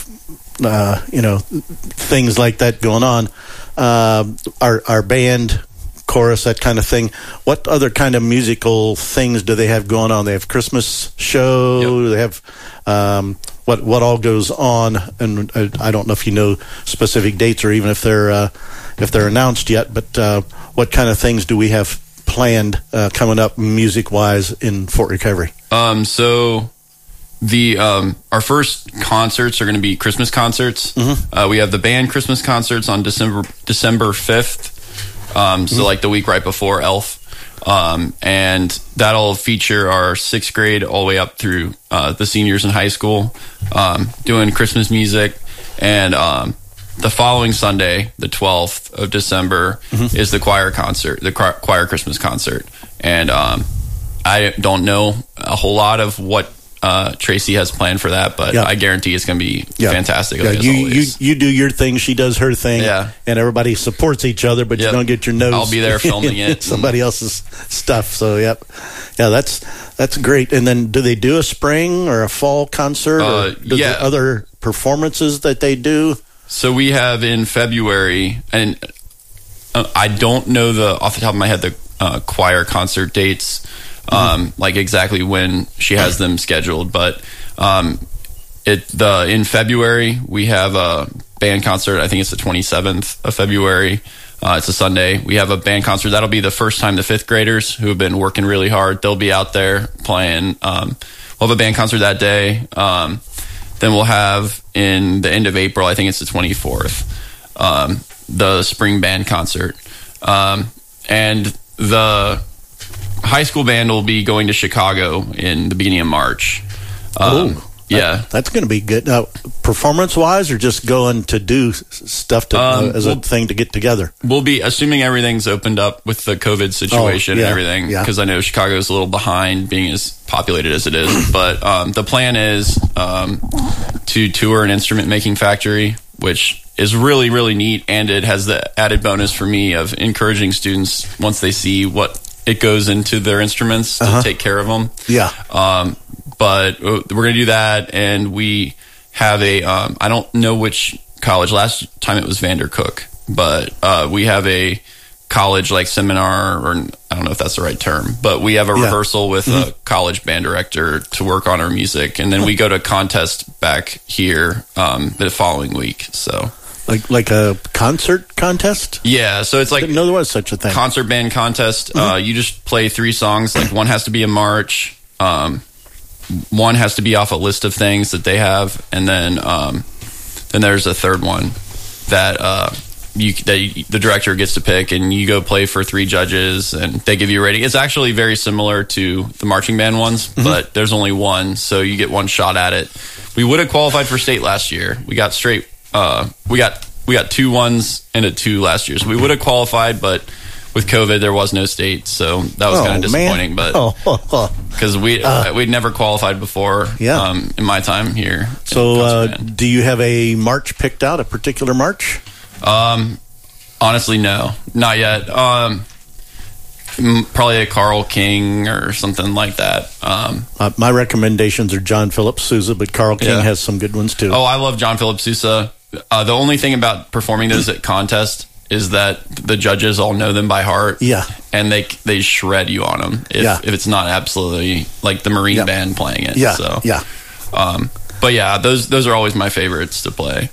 things like that going on, our band, chorus, that kind of thing. What other kind of musical things do they have going on? They have Christmas show. Yep. They have what all goes on, and I don't know if you know specific dates or even if they're announced yet. But what kind of things do we have planned coming up music wise in Fort Recovery? So the our first concerts are going to be Christmas concerts. We have the band Christmas concerts on December 5th. So like the week right before Elf. And that'll feature our 6th grade all the way up through the seniors in high school, doing Christmas music. And the following Sunday, the 12th of December, is the choir concert, the choir Christmas concert. And I don't know a whole lot of what Tracy has planned for that, but I guarantee it's going to be fantastic. Yeah, you do your thing, she does her thing, and everybody supports each other, but you don't get your nose. I'll be there filming it. Somebody else's stuff. So that's great. And then do they do a spring or a fall concert? Or other performances that they do? So we have in February, and I don't know off the top of my head the choir concert dates. Like exactly when she has them scheduled, but in February we have a band concert. I think it's the 27th of February. It's a Sunday. We have a band concert. That'll be the first time the 5th graders who have been working really hard, they'll be out there playing. We'll have a band concert that day. Then we'll have in the end of April, I think it's the 24th, the spring band concert. And the high school band will be going to Chicago in the beginning of March. That's going to be good. Now, performance-wise, or just going to do stuff as a thing to get together? We'll be, assuming everything's opened up with the COVID situation and everything, because I know Chicago's a little behind being as populated as it is. But the plan is to tour an instrument-making factory, which is really, really neat, and it has the added bonus for me of encouraging students, once they see what it goes into their instruments, to take care of them. But we're going to do that, and we have I don't know which college. Last time it was Vandercook, but we have a college like seminar, or I don't know if that's the right term, but we have a rehearsal with a college band director to work on our music, and then we go to contest back here the following week. So like a concert contest? Yeah, so it's like, I didn't know there was such a thing. Concert band contest. You just play 3 songs. Like one has to be a march, one has to be off a list of things that they have, and then there's a third one that the director gets to pick, and you go play for 3 judges, and they give you a rating. It's actually very similar to the marching band ones, but there's only one, so you get one shot at it. We would have qualified for state last year. We got straight. We got 2 1s and a 2 last year, so we would have qualified, but with COVID there was no state, so that was kind of disappointing. Man. But because we'd never qualified before, in my time here. So, do you have a march picked out, a particular march? Honestly, no, not yet. Probably a Carl King or something like that. My recommendations are John Philip Sousa, but Carl King has some good ones too. Oh, I love John Philip Sousa. The only thing about performing those at contest is that the judges all know them by heart. Yeah. And they shred you on them if it's not absolutely like the Marine band playing it. Yeah. So, yeah. But yeah, those are always my favorites to play.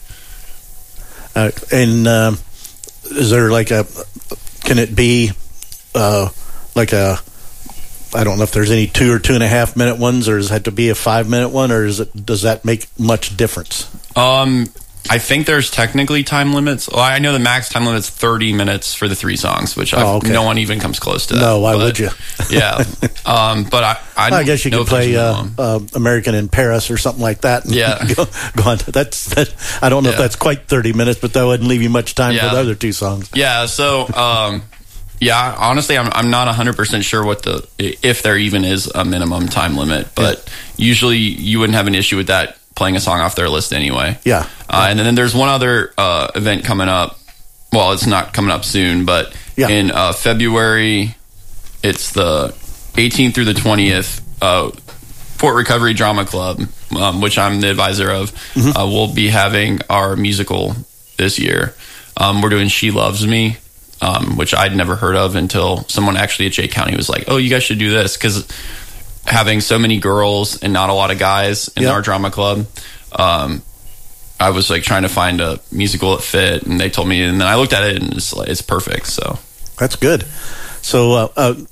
And is there can it be like a, I don't know if there's any 2 or 2.5 minute ones, or does it have to be a 5-minute one, or does that make much difference? I think there's technically time limits. Well, I know the max time limit's 30 minutes for the 3 songs, which no one even comes close to that. No, why would you? Yeah. But I guess you could play American in Paris or something like that. And go on. I don't know if that's quite 30 minutes, but that wouldn't leave you much time for the other 2 songs. Yeah. So, honestly, I'm not 100% sure if there even is a minimum time limit, but usually you wouldn't have an issue with that playing a song off their list anyway. Yeah. And then there's one other event coming up. Well, it's not coming up soon, but in February, it's the 18th through the 20th, Fort Recovery Drama Club, which I'm the advisor of, will be having our musical this year. We're doing She Loves Me, which I'd never heard of until someone actually at Jay County was like, oh, you guys should do this, because having so many girls and not a lot of guys in our drama club, I was like trying to find a musical that fit, and they told me, and then I looked at it and it's perfect. So that's good. So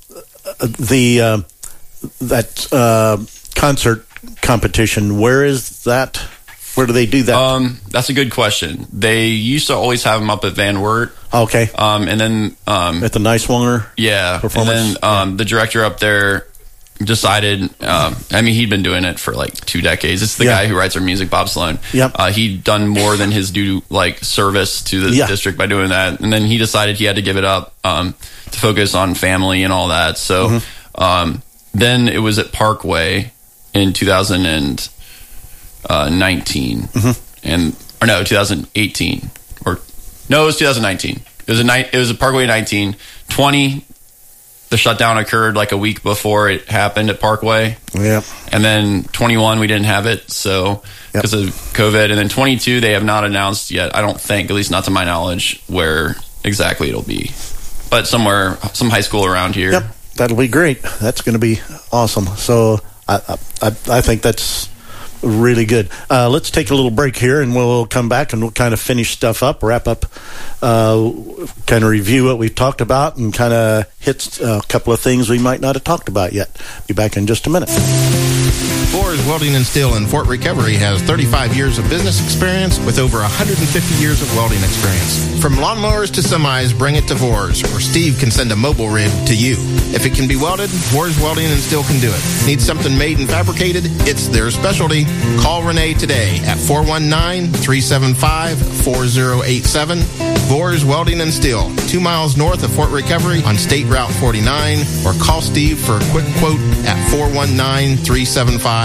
that concert competition, where is that? Where do they do that? That's a good question. They used to always have them up at Van Wert. Okay. And then at the Niswonger. Yeah. Performance. And then the director up there decided, he'd been doing it for like 2 decades. It's the guy who writes our music, Bob Sloan. Yep. He'd done more than his due service to the district by doing that. And then he decided he had to give it up to focus on family and all that. So then it was at Parkway in 2019. 2018. It was 2019. It was a Parkway 19. 20, the shutdown occurred like a week before it happened at Parkway. Yeah. And then 21, we didn't have it, so because of COVID. And then 22, they have not announced yet, I don't think, at least not to my knowledge, where exactly it'll be. But somewhere, some high school around here. Yep, that'll be great. That's going to be awesome. So I think that's really good. Let's take a little break here, and we'll come back and we'll kind of finish stuff up, wrap up, kind of review what we've talked about, and kind of hit a couple of things we might not have talked about yet. Be back in just a minute. Vors Welding and Steel in Fort Recovery has 35 years of business experience with over 150 years of welding experience. From lawnmowers to semis, bring it to Vors, or Steve can send a mobile rig to you. If it can be welded, Vors Welding and Steel can do it. Need something made and fabricated? It's their specialty. Call Renee today at 419-375-4087. Vors Welding and Steel, 2 miles north of Fort Recovery on State Route 49, or call Steve for a quick quote at 419-375-4087.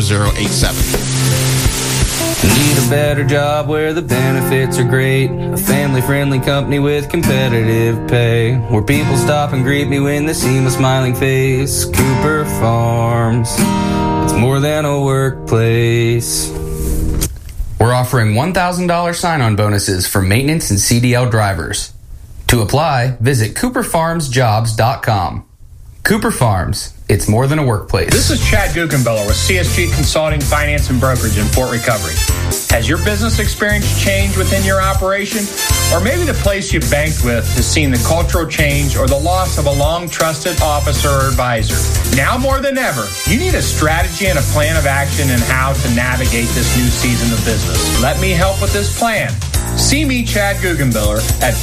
Need a better job where the benefits are great. A family-friendly company with competitive pay. Where people stop and greet me when they see my smiling face. Cooper Farms. It's more than a workplace. We're offering $1,000 sign-on bonuses for maintenance and CDL drivers. To apply, visit CooperFarmsJobs.com. Cooper Farms, it's more than a workplace. This is Chad Guggenbiller with CSG Consulting, Finance, and Brokerage in Fort Recovery. Has your business experience changed within your operation? Or maybe the place you banked with has seen the cultural change or the loss of a long-trusted officer or advisor. Now more than ever, you need a strategy and a plan of action in how to navigate this new season of business. Let me help with this plan. See me, Chad Guggenbiller, at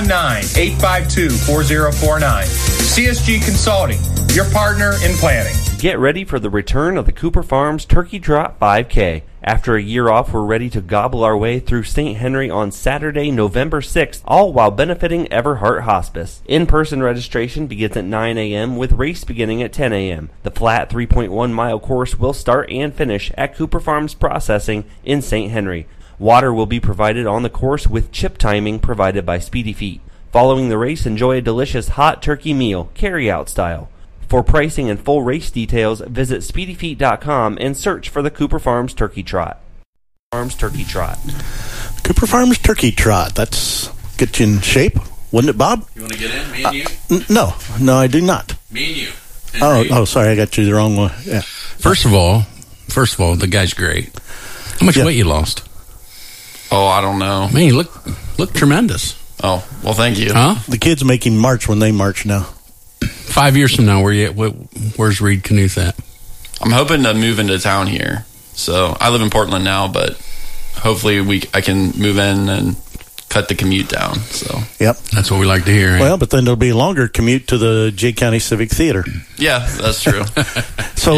419-852-4049. CSG Consulting, your partner in planning. Get ready for the return of the Cooper Farms Turkey Trot 5K. After a year off, we're ready to gobble our way through St. Henry on Saturday, November 6th, all while benefiting Everhart Hospice. In-person registration begins at 9 a.m. with race beginning at 10 a.m. The flat 3.1-mile course will start and finish at Cooper Farms Processing in St. Henry. Water will be provided on the course with chip timing provided by Speedy Feet. Following the race, enjoy a delicious hot turkey meal, carry-out style. For pricing and full race details, visit SpeedyFeet.com and search for the Cooper Farms Turkey Trot. Turkey Trot. Cooper Farms Turkey Trot. That's get you in shape, wouldn't it, Bob? You want to get in? Me and you? No, I do not. Me and you. Oh, sorry, I got you the wrong one. Yeah. First of all, the guy's great. How much weight you lost? Oh, I don't know. Man, you look tremendous. Oh, well, thank you. Huh? The kids make him march when they march now. 5 years from now, where's Reed Knuth at? I'm hoping to move into town here. So I live in Portland now, but hopefully I can move in and cut the commute down. So yep, that's what we like to hear. Well, but then there'll be a longer commute to the Jay County Civic Theater. Yeah, that's true. So,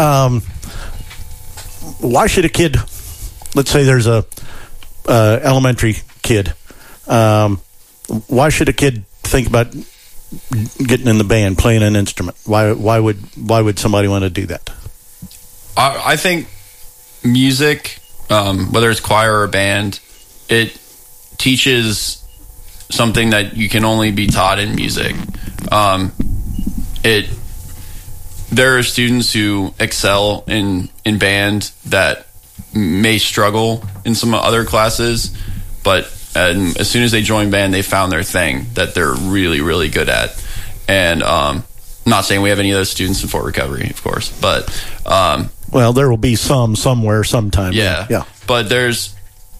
why should a kid? Let's say there's a elementary kid. Why should a kid think about getting in the band, playing an instrument? Why would somebody want to do that? I think music, whether it's choir or band, it teaches something that you can only be taught in music. There are students who excel in band that may struggle in some other classes, but as soon as they join band, they found their thing that they're really, really good at. And I'm not saying we have any of those students in Fort Recovery, of course, but well, there will be some somewhere sometime. Yeah. But there's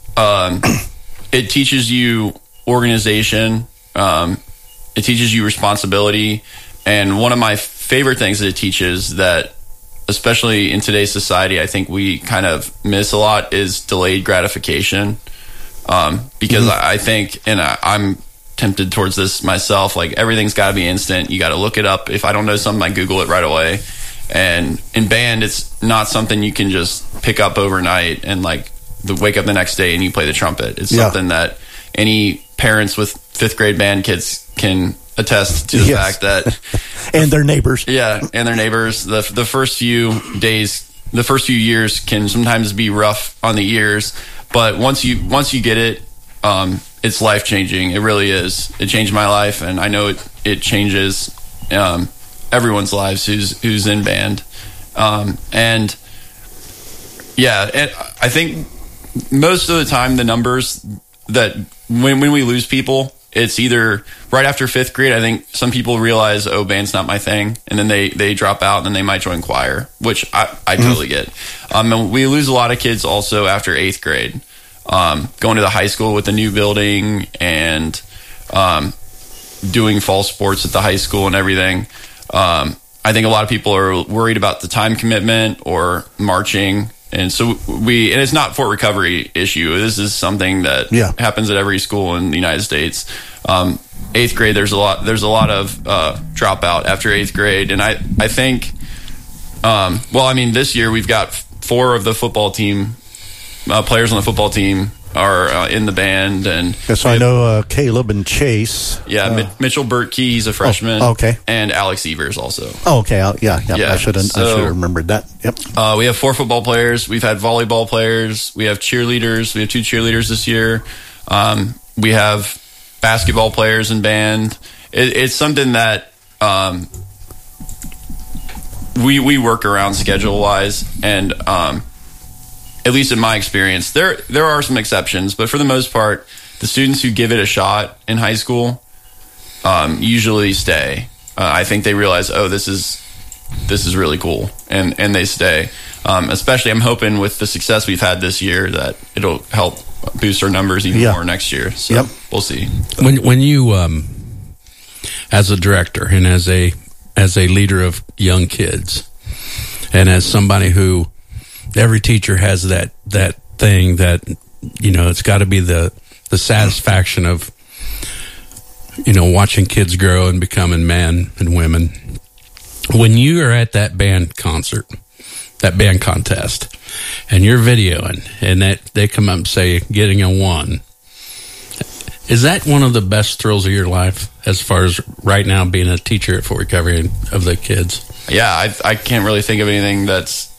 it teaches you organization. It teaches you responsibility. And one of my favorite things that it teaches that, especially in today's society, I think we kind of miss a lot is delayed gratification. Because I think, and I'm tempted towards this myself, like everything's got to be instant. You got to look it up. If I don't know something, I Google it right away. And in band, it's not something you can just pick up overnight and wake up the next day and you play the trumpet. It's something that any parents with 5th grade band kids can attest to the fact that and their neighbors. Yeah, and their neighbors. The first few days, the first few years can sometimes be rough on the ears, but once you get it, it's life changing. It really is. It changed my life, and I know it changes everyone's lives who's in band. And I think most of the time the numbers that when we lose people, it's either right after 5th grade. I think some people realize, band's not my thing, and then they drop out, and then they might join choir, which I totally get. And we lose a lot of kids also after 8th grade, going to the high school with the new building and doing fall sports at the high school and everything. I think a lot of people are worried about the time commitment or marching. And so and it's not Fort Recovery issue. This is something that happens at every school in the United States. 8th grade, there's a lot of dropout after 8th grade. And I think, this year we've got 4 of the football team, players on the football team are in the band. And yes, I know Caleb and Chase. Yeah, Mitchell Burtkey, he's a freshman. Okay. And Alex Evers also. Oh, okay. Yeah. I should have remembered that. Yep. We have 4 football players. We've had volleyball players. We have cheerleaders. We have 2 cheerleaders this year. We have basketball players in band. It's something that we work around schedule wise, and at least in my experience, there are some exceptions, but for the most part, the students who give it a shot in high school, usually stay. I think they realize, this is really cool, and they stay. Especially, I'm hoping with the success we've had this year that it'll help boost our numbers even more next year. So we'll see. When you, as a director and as a leader of young kids, and as somebody who every teacher has that thing that, it's got to be the satisfaction of, watching kids grow and becoming men and women. When you are at that band concert, that band contest, and you're videoing, and that they come up and say, getting a 1, is that one of the best thrills of your life as far as right now being a teacher at Fort Recovery of the kids? Yeah, I can't really think of anything that's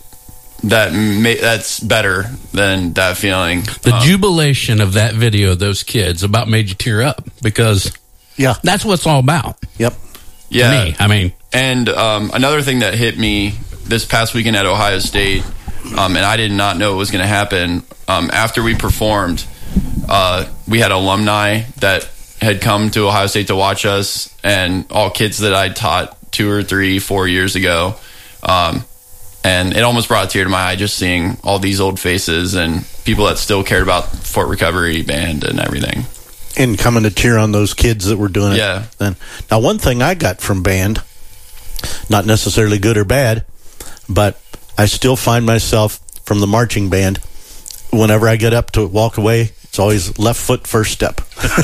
better than that feeling. The jubilation of that video of those kids about made you tear up, because that's what it's all about. Yep. Yeah. To me, I mean. And another thing that hit me this past weekend at Ohio State, and I did not know it was going to happen, after we performed, we had alumni that had come to Ohio State to watch us, and all kids that I taught 2 or 3, 4 years ago. And it almost brought a tear to my eye just seeing all these old faces and people that still cared about Fort Recovery Band and everything. And coming to cheer on those kids that were doing it. Yeah. Then. Now, one thing I got from band, not necessarily good or bad, but I still find myself from the marching band, whenever I get up to walk away, it's always left foot first step.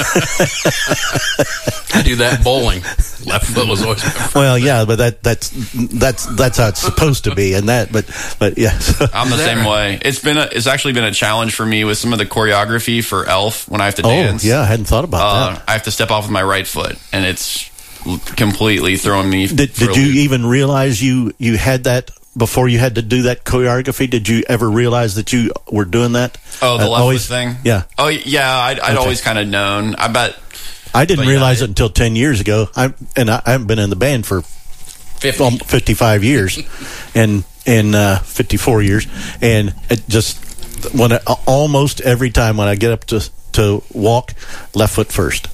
I do that bowling. Left foot was always. Well, yeah, but that's how it's supposed to be, and but yeah. So. I'm the same way. It's actually been a challenge for me with some of the choreography for Elf when I have to dance. Oh, yeah, I hadn't thought about that. I have to step off with my right foot, and it's completely throwing me. Did you even realize you had that? Before you had to do that choreography, did you ever realize that you were doing that? Oh, the left foot thing? Yeah. Oh, yeah, I'd always kind of known. I bet. I didn't realize it until 10 years ago. I haven't been in the band for 55 years and 54 years. And it just, almost every time when I get up to walk, left foot first.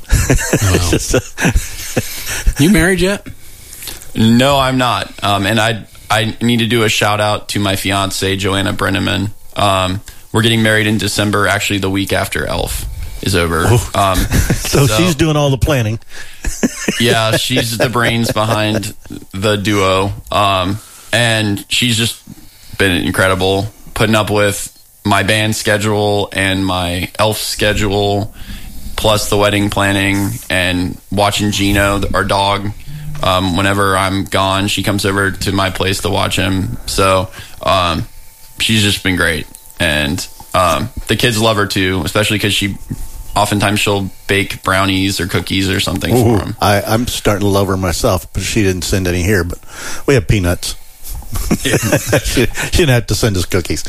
Wow. You married yet? No, I'm not. And I need to do a shout out to my fiance, Joanna Brenneman. We're getting married in December, actually the week after Elf is over. So she's doing all the planning. Yeah, she's the brains behind the duo. And she's just been incredible, putting up with my band schedule and my Elf schedule, plus the wedding planning, and watching Gino, our dog. Whenever I'm gone, she comes over to my place to watch him. So she's just been great. And the kids love her too, especially because she'll bake brownies or cookies or something for them. I'm starting to love her myself, but she didn't send any here. But we have peanuts. she didn't have to send us cookies.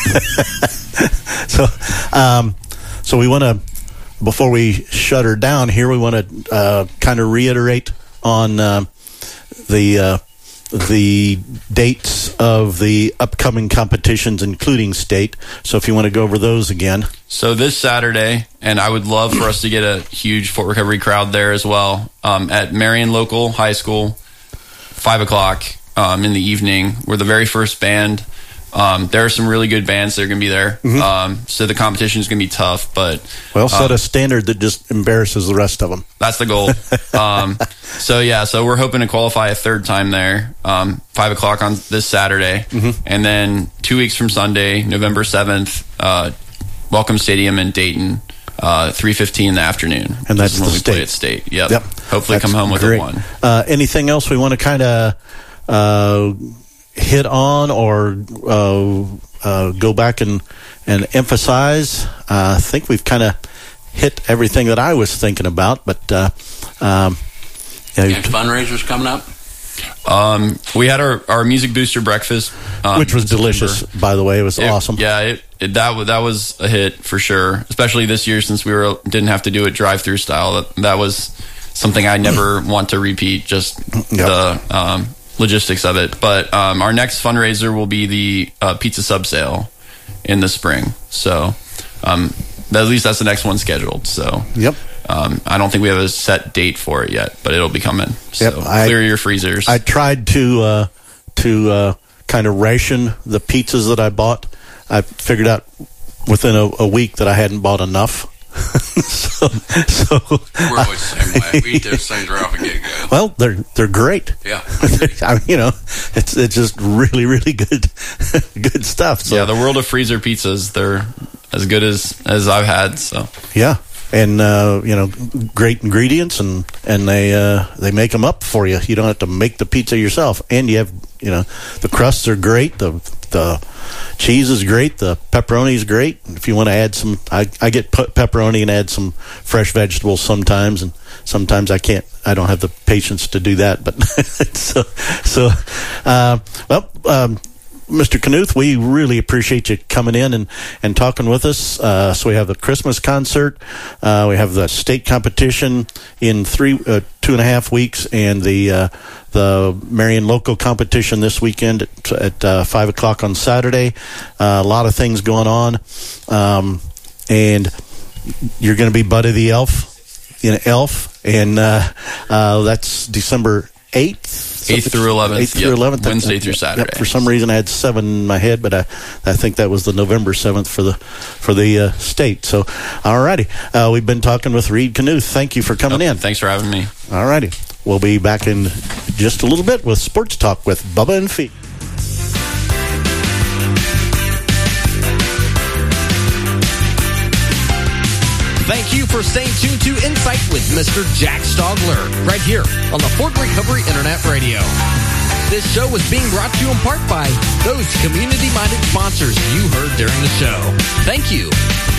So we want to, before we shut her down here, we want to kind of reiterate on the dates of the upcoming competitions, including state. So if you want to go over those again. So this Saturday, and I would love for us to get a huge Fort Recovery crowd there as well, at Marion Local High School, 5 o'clock in the evening. We're the very first band. There are some really good bands that are going to be there. Mm-hmm. So the competition is going to be tough, but set a standard that just embarrasses the rest of them. That's the goal. So we're hoping to qualify a third time there. 5 o'clock on this Saturday, and then 2 weeks from Sunday, November 7th, Welcome Stadium in Dayton, 3:15 in the afternoon. And that's when we play at state. Yep. Hopefully, come home with a 1. Anything else we want to kind of hit on or go back and emphasize? I think we've kind of hit everything that I was thinking about, but fundraisers coming up. We had our music booster breakfast, which was delicious, by the way. It was awesome. Yeah, that was a hit for sure, especially this year since we didn't have to do it drive-through style. That was something I never want to repeat. Just the logistics of it. But our next fundraiser will be the pizza sub sale in the spring. So at least that's the next one scheduled. So I don't think we have a set date for it yet, but it'll be coming. So clear your freezers. I tried to kind of ration the pizzas that I bought. I figured out within a week that I hadn't bought enough. so we're always the same way. We eat those things right off the get-go. Well, they're great. Yeah, I mean, it's just really, really good stuff. So. Yeah, the world of freezer pizzas, they're as good as I've had. So yeah. And great ingredients, and they make them up for you. You don't have to make the pizza yourself, and you have the crusts are great. The cheese is great. The pepperoni is great. If you want to add some, I get pepperoni and add some fresh vegetables sometimes, and sometimes I can't. I don't have the patience to do that. But Mr. Knuth, we really appreciate you coming in and talking with us. So we have the Christmas concert, we have the state competition in 2.5 weeks, and the Marion local competition this weekend at 5 o'clock on Saturday. A lot of things going on, and you're going to be Buddy the Elf in Elf, and that's December 8th. 8th through 11th. 8th through 11th. Wednesday through Saturday. Yep. For some reason, I had 7 in my head, but I think that was the November 7th for the state. So, all righty. We've been talking with Reed Knuth. Thank you for coming in. Thanks for having me. All righty. We'll be back in just a little bit with Sports Talk with Bubba and Fee. Thank you for staying tuned to Insight with Mr. Jack Stogler, right here on the Fort Recovery Internet Radio. This show was being brought to you in part by those community-minded sponsors you heard during the show. Thank you.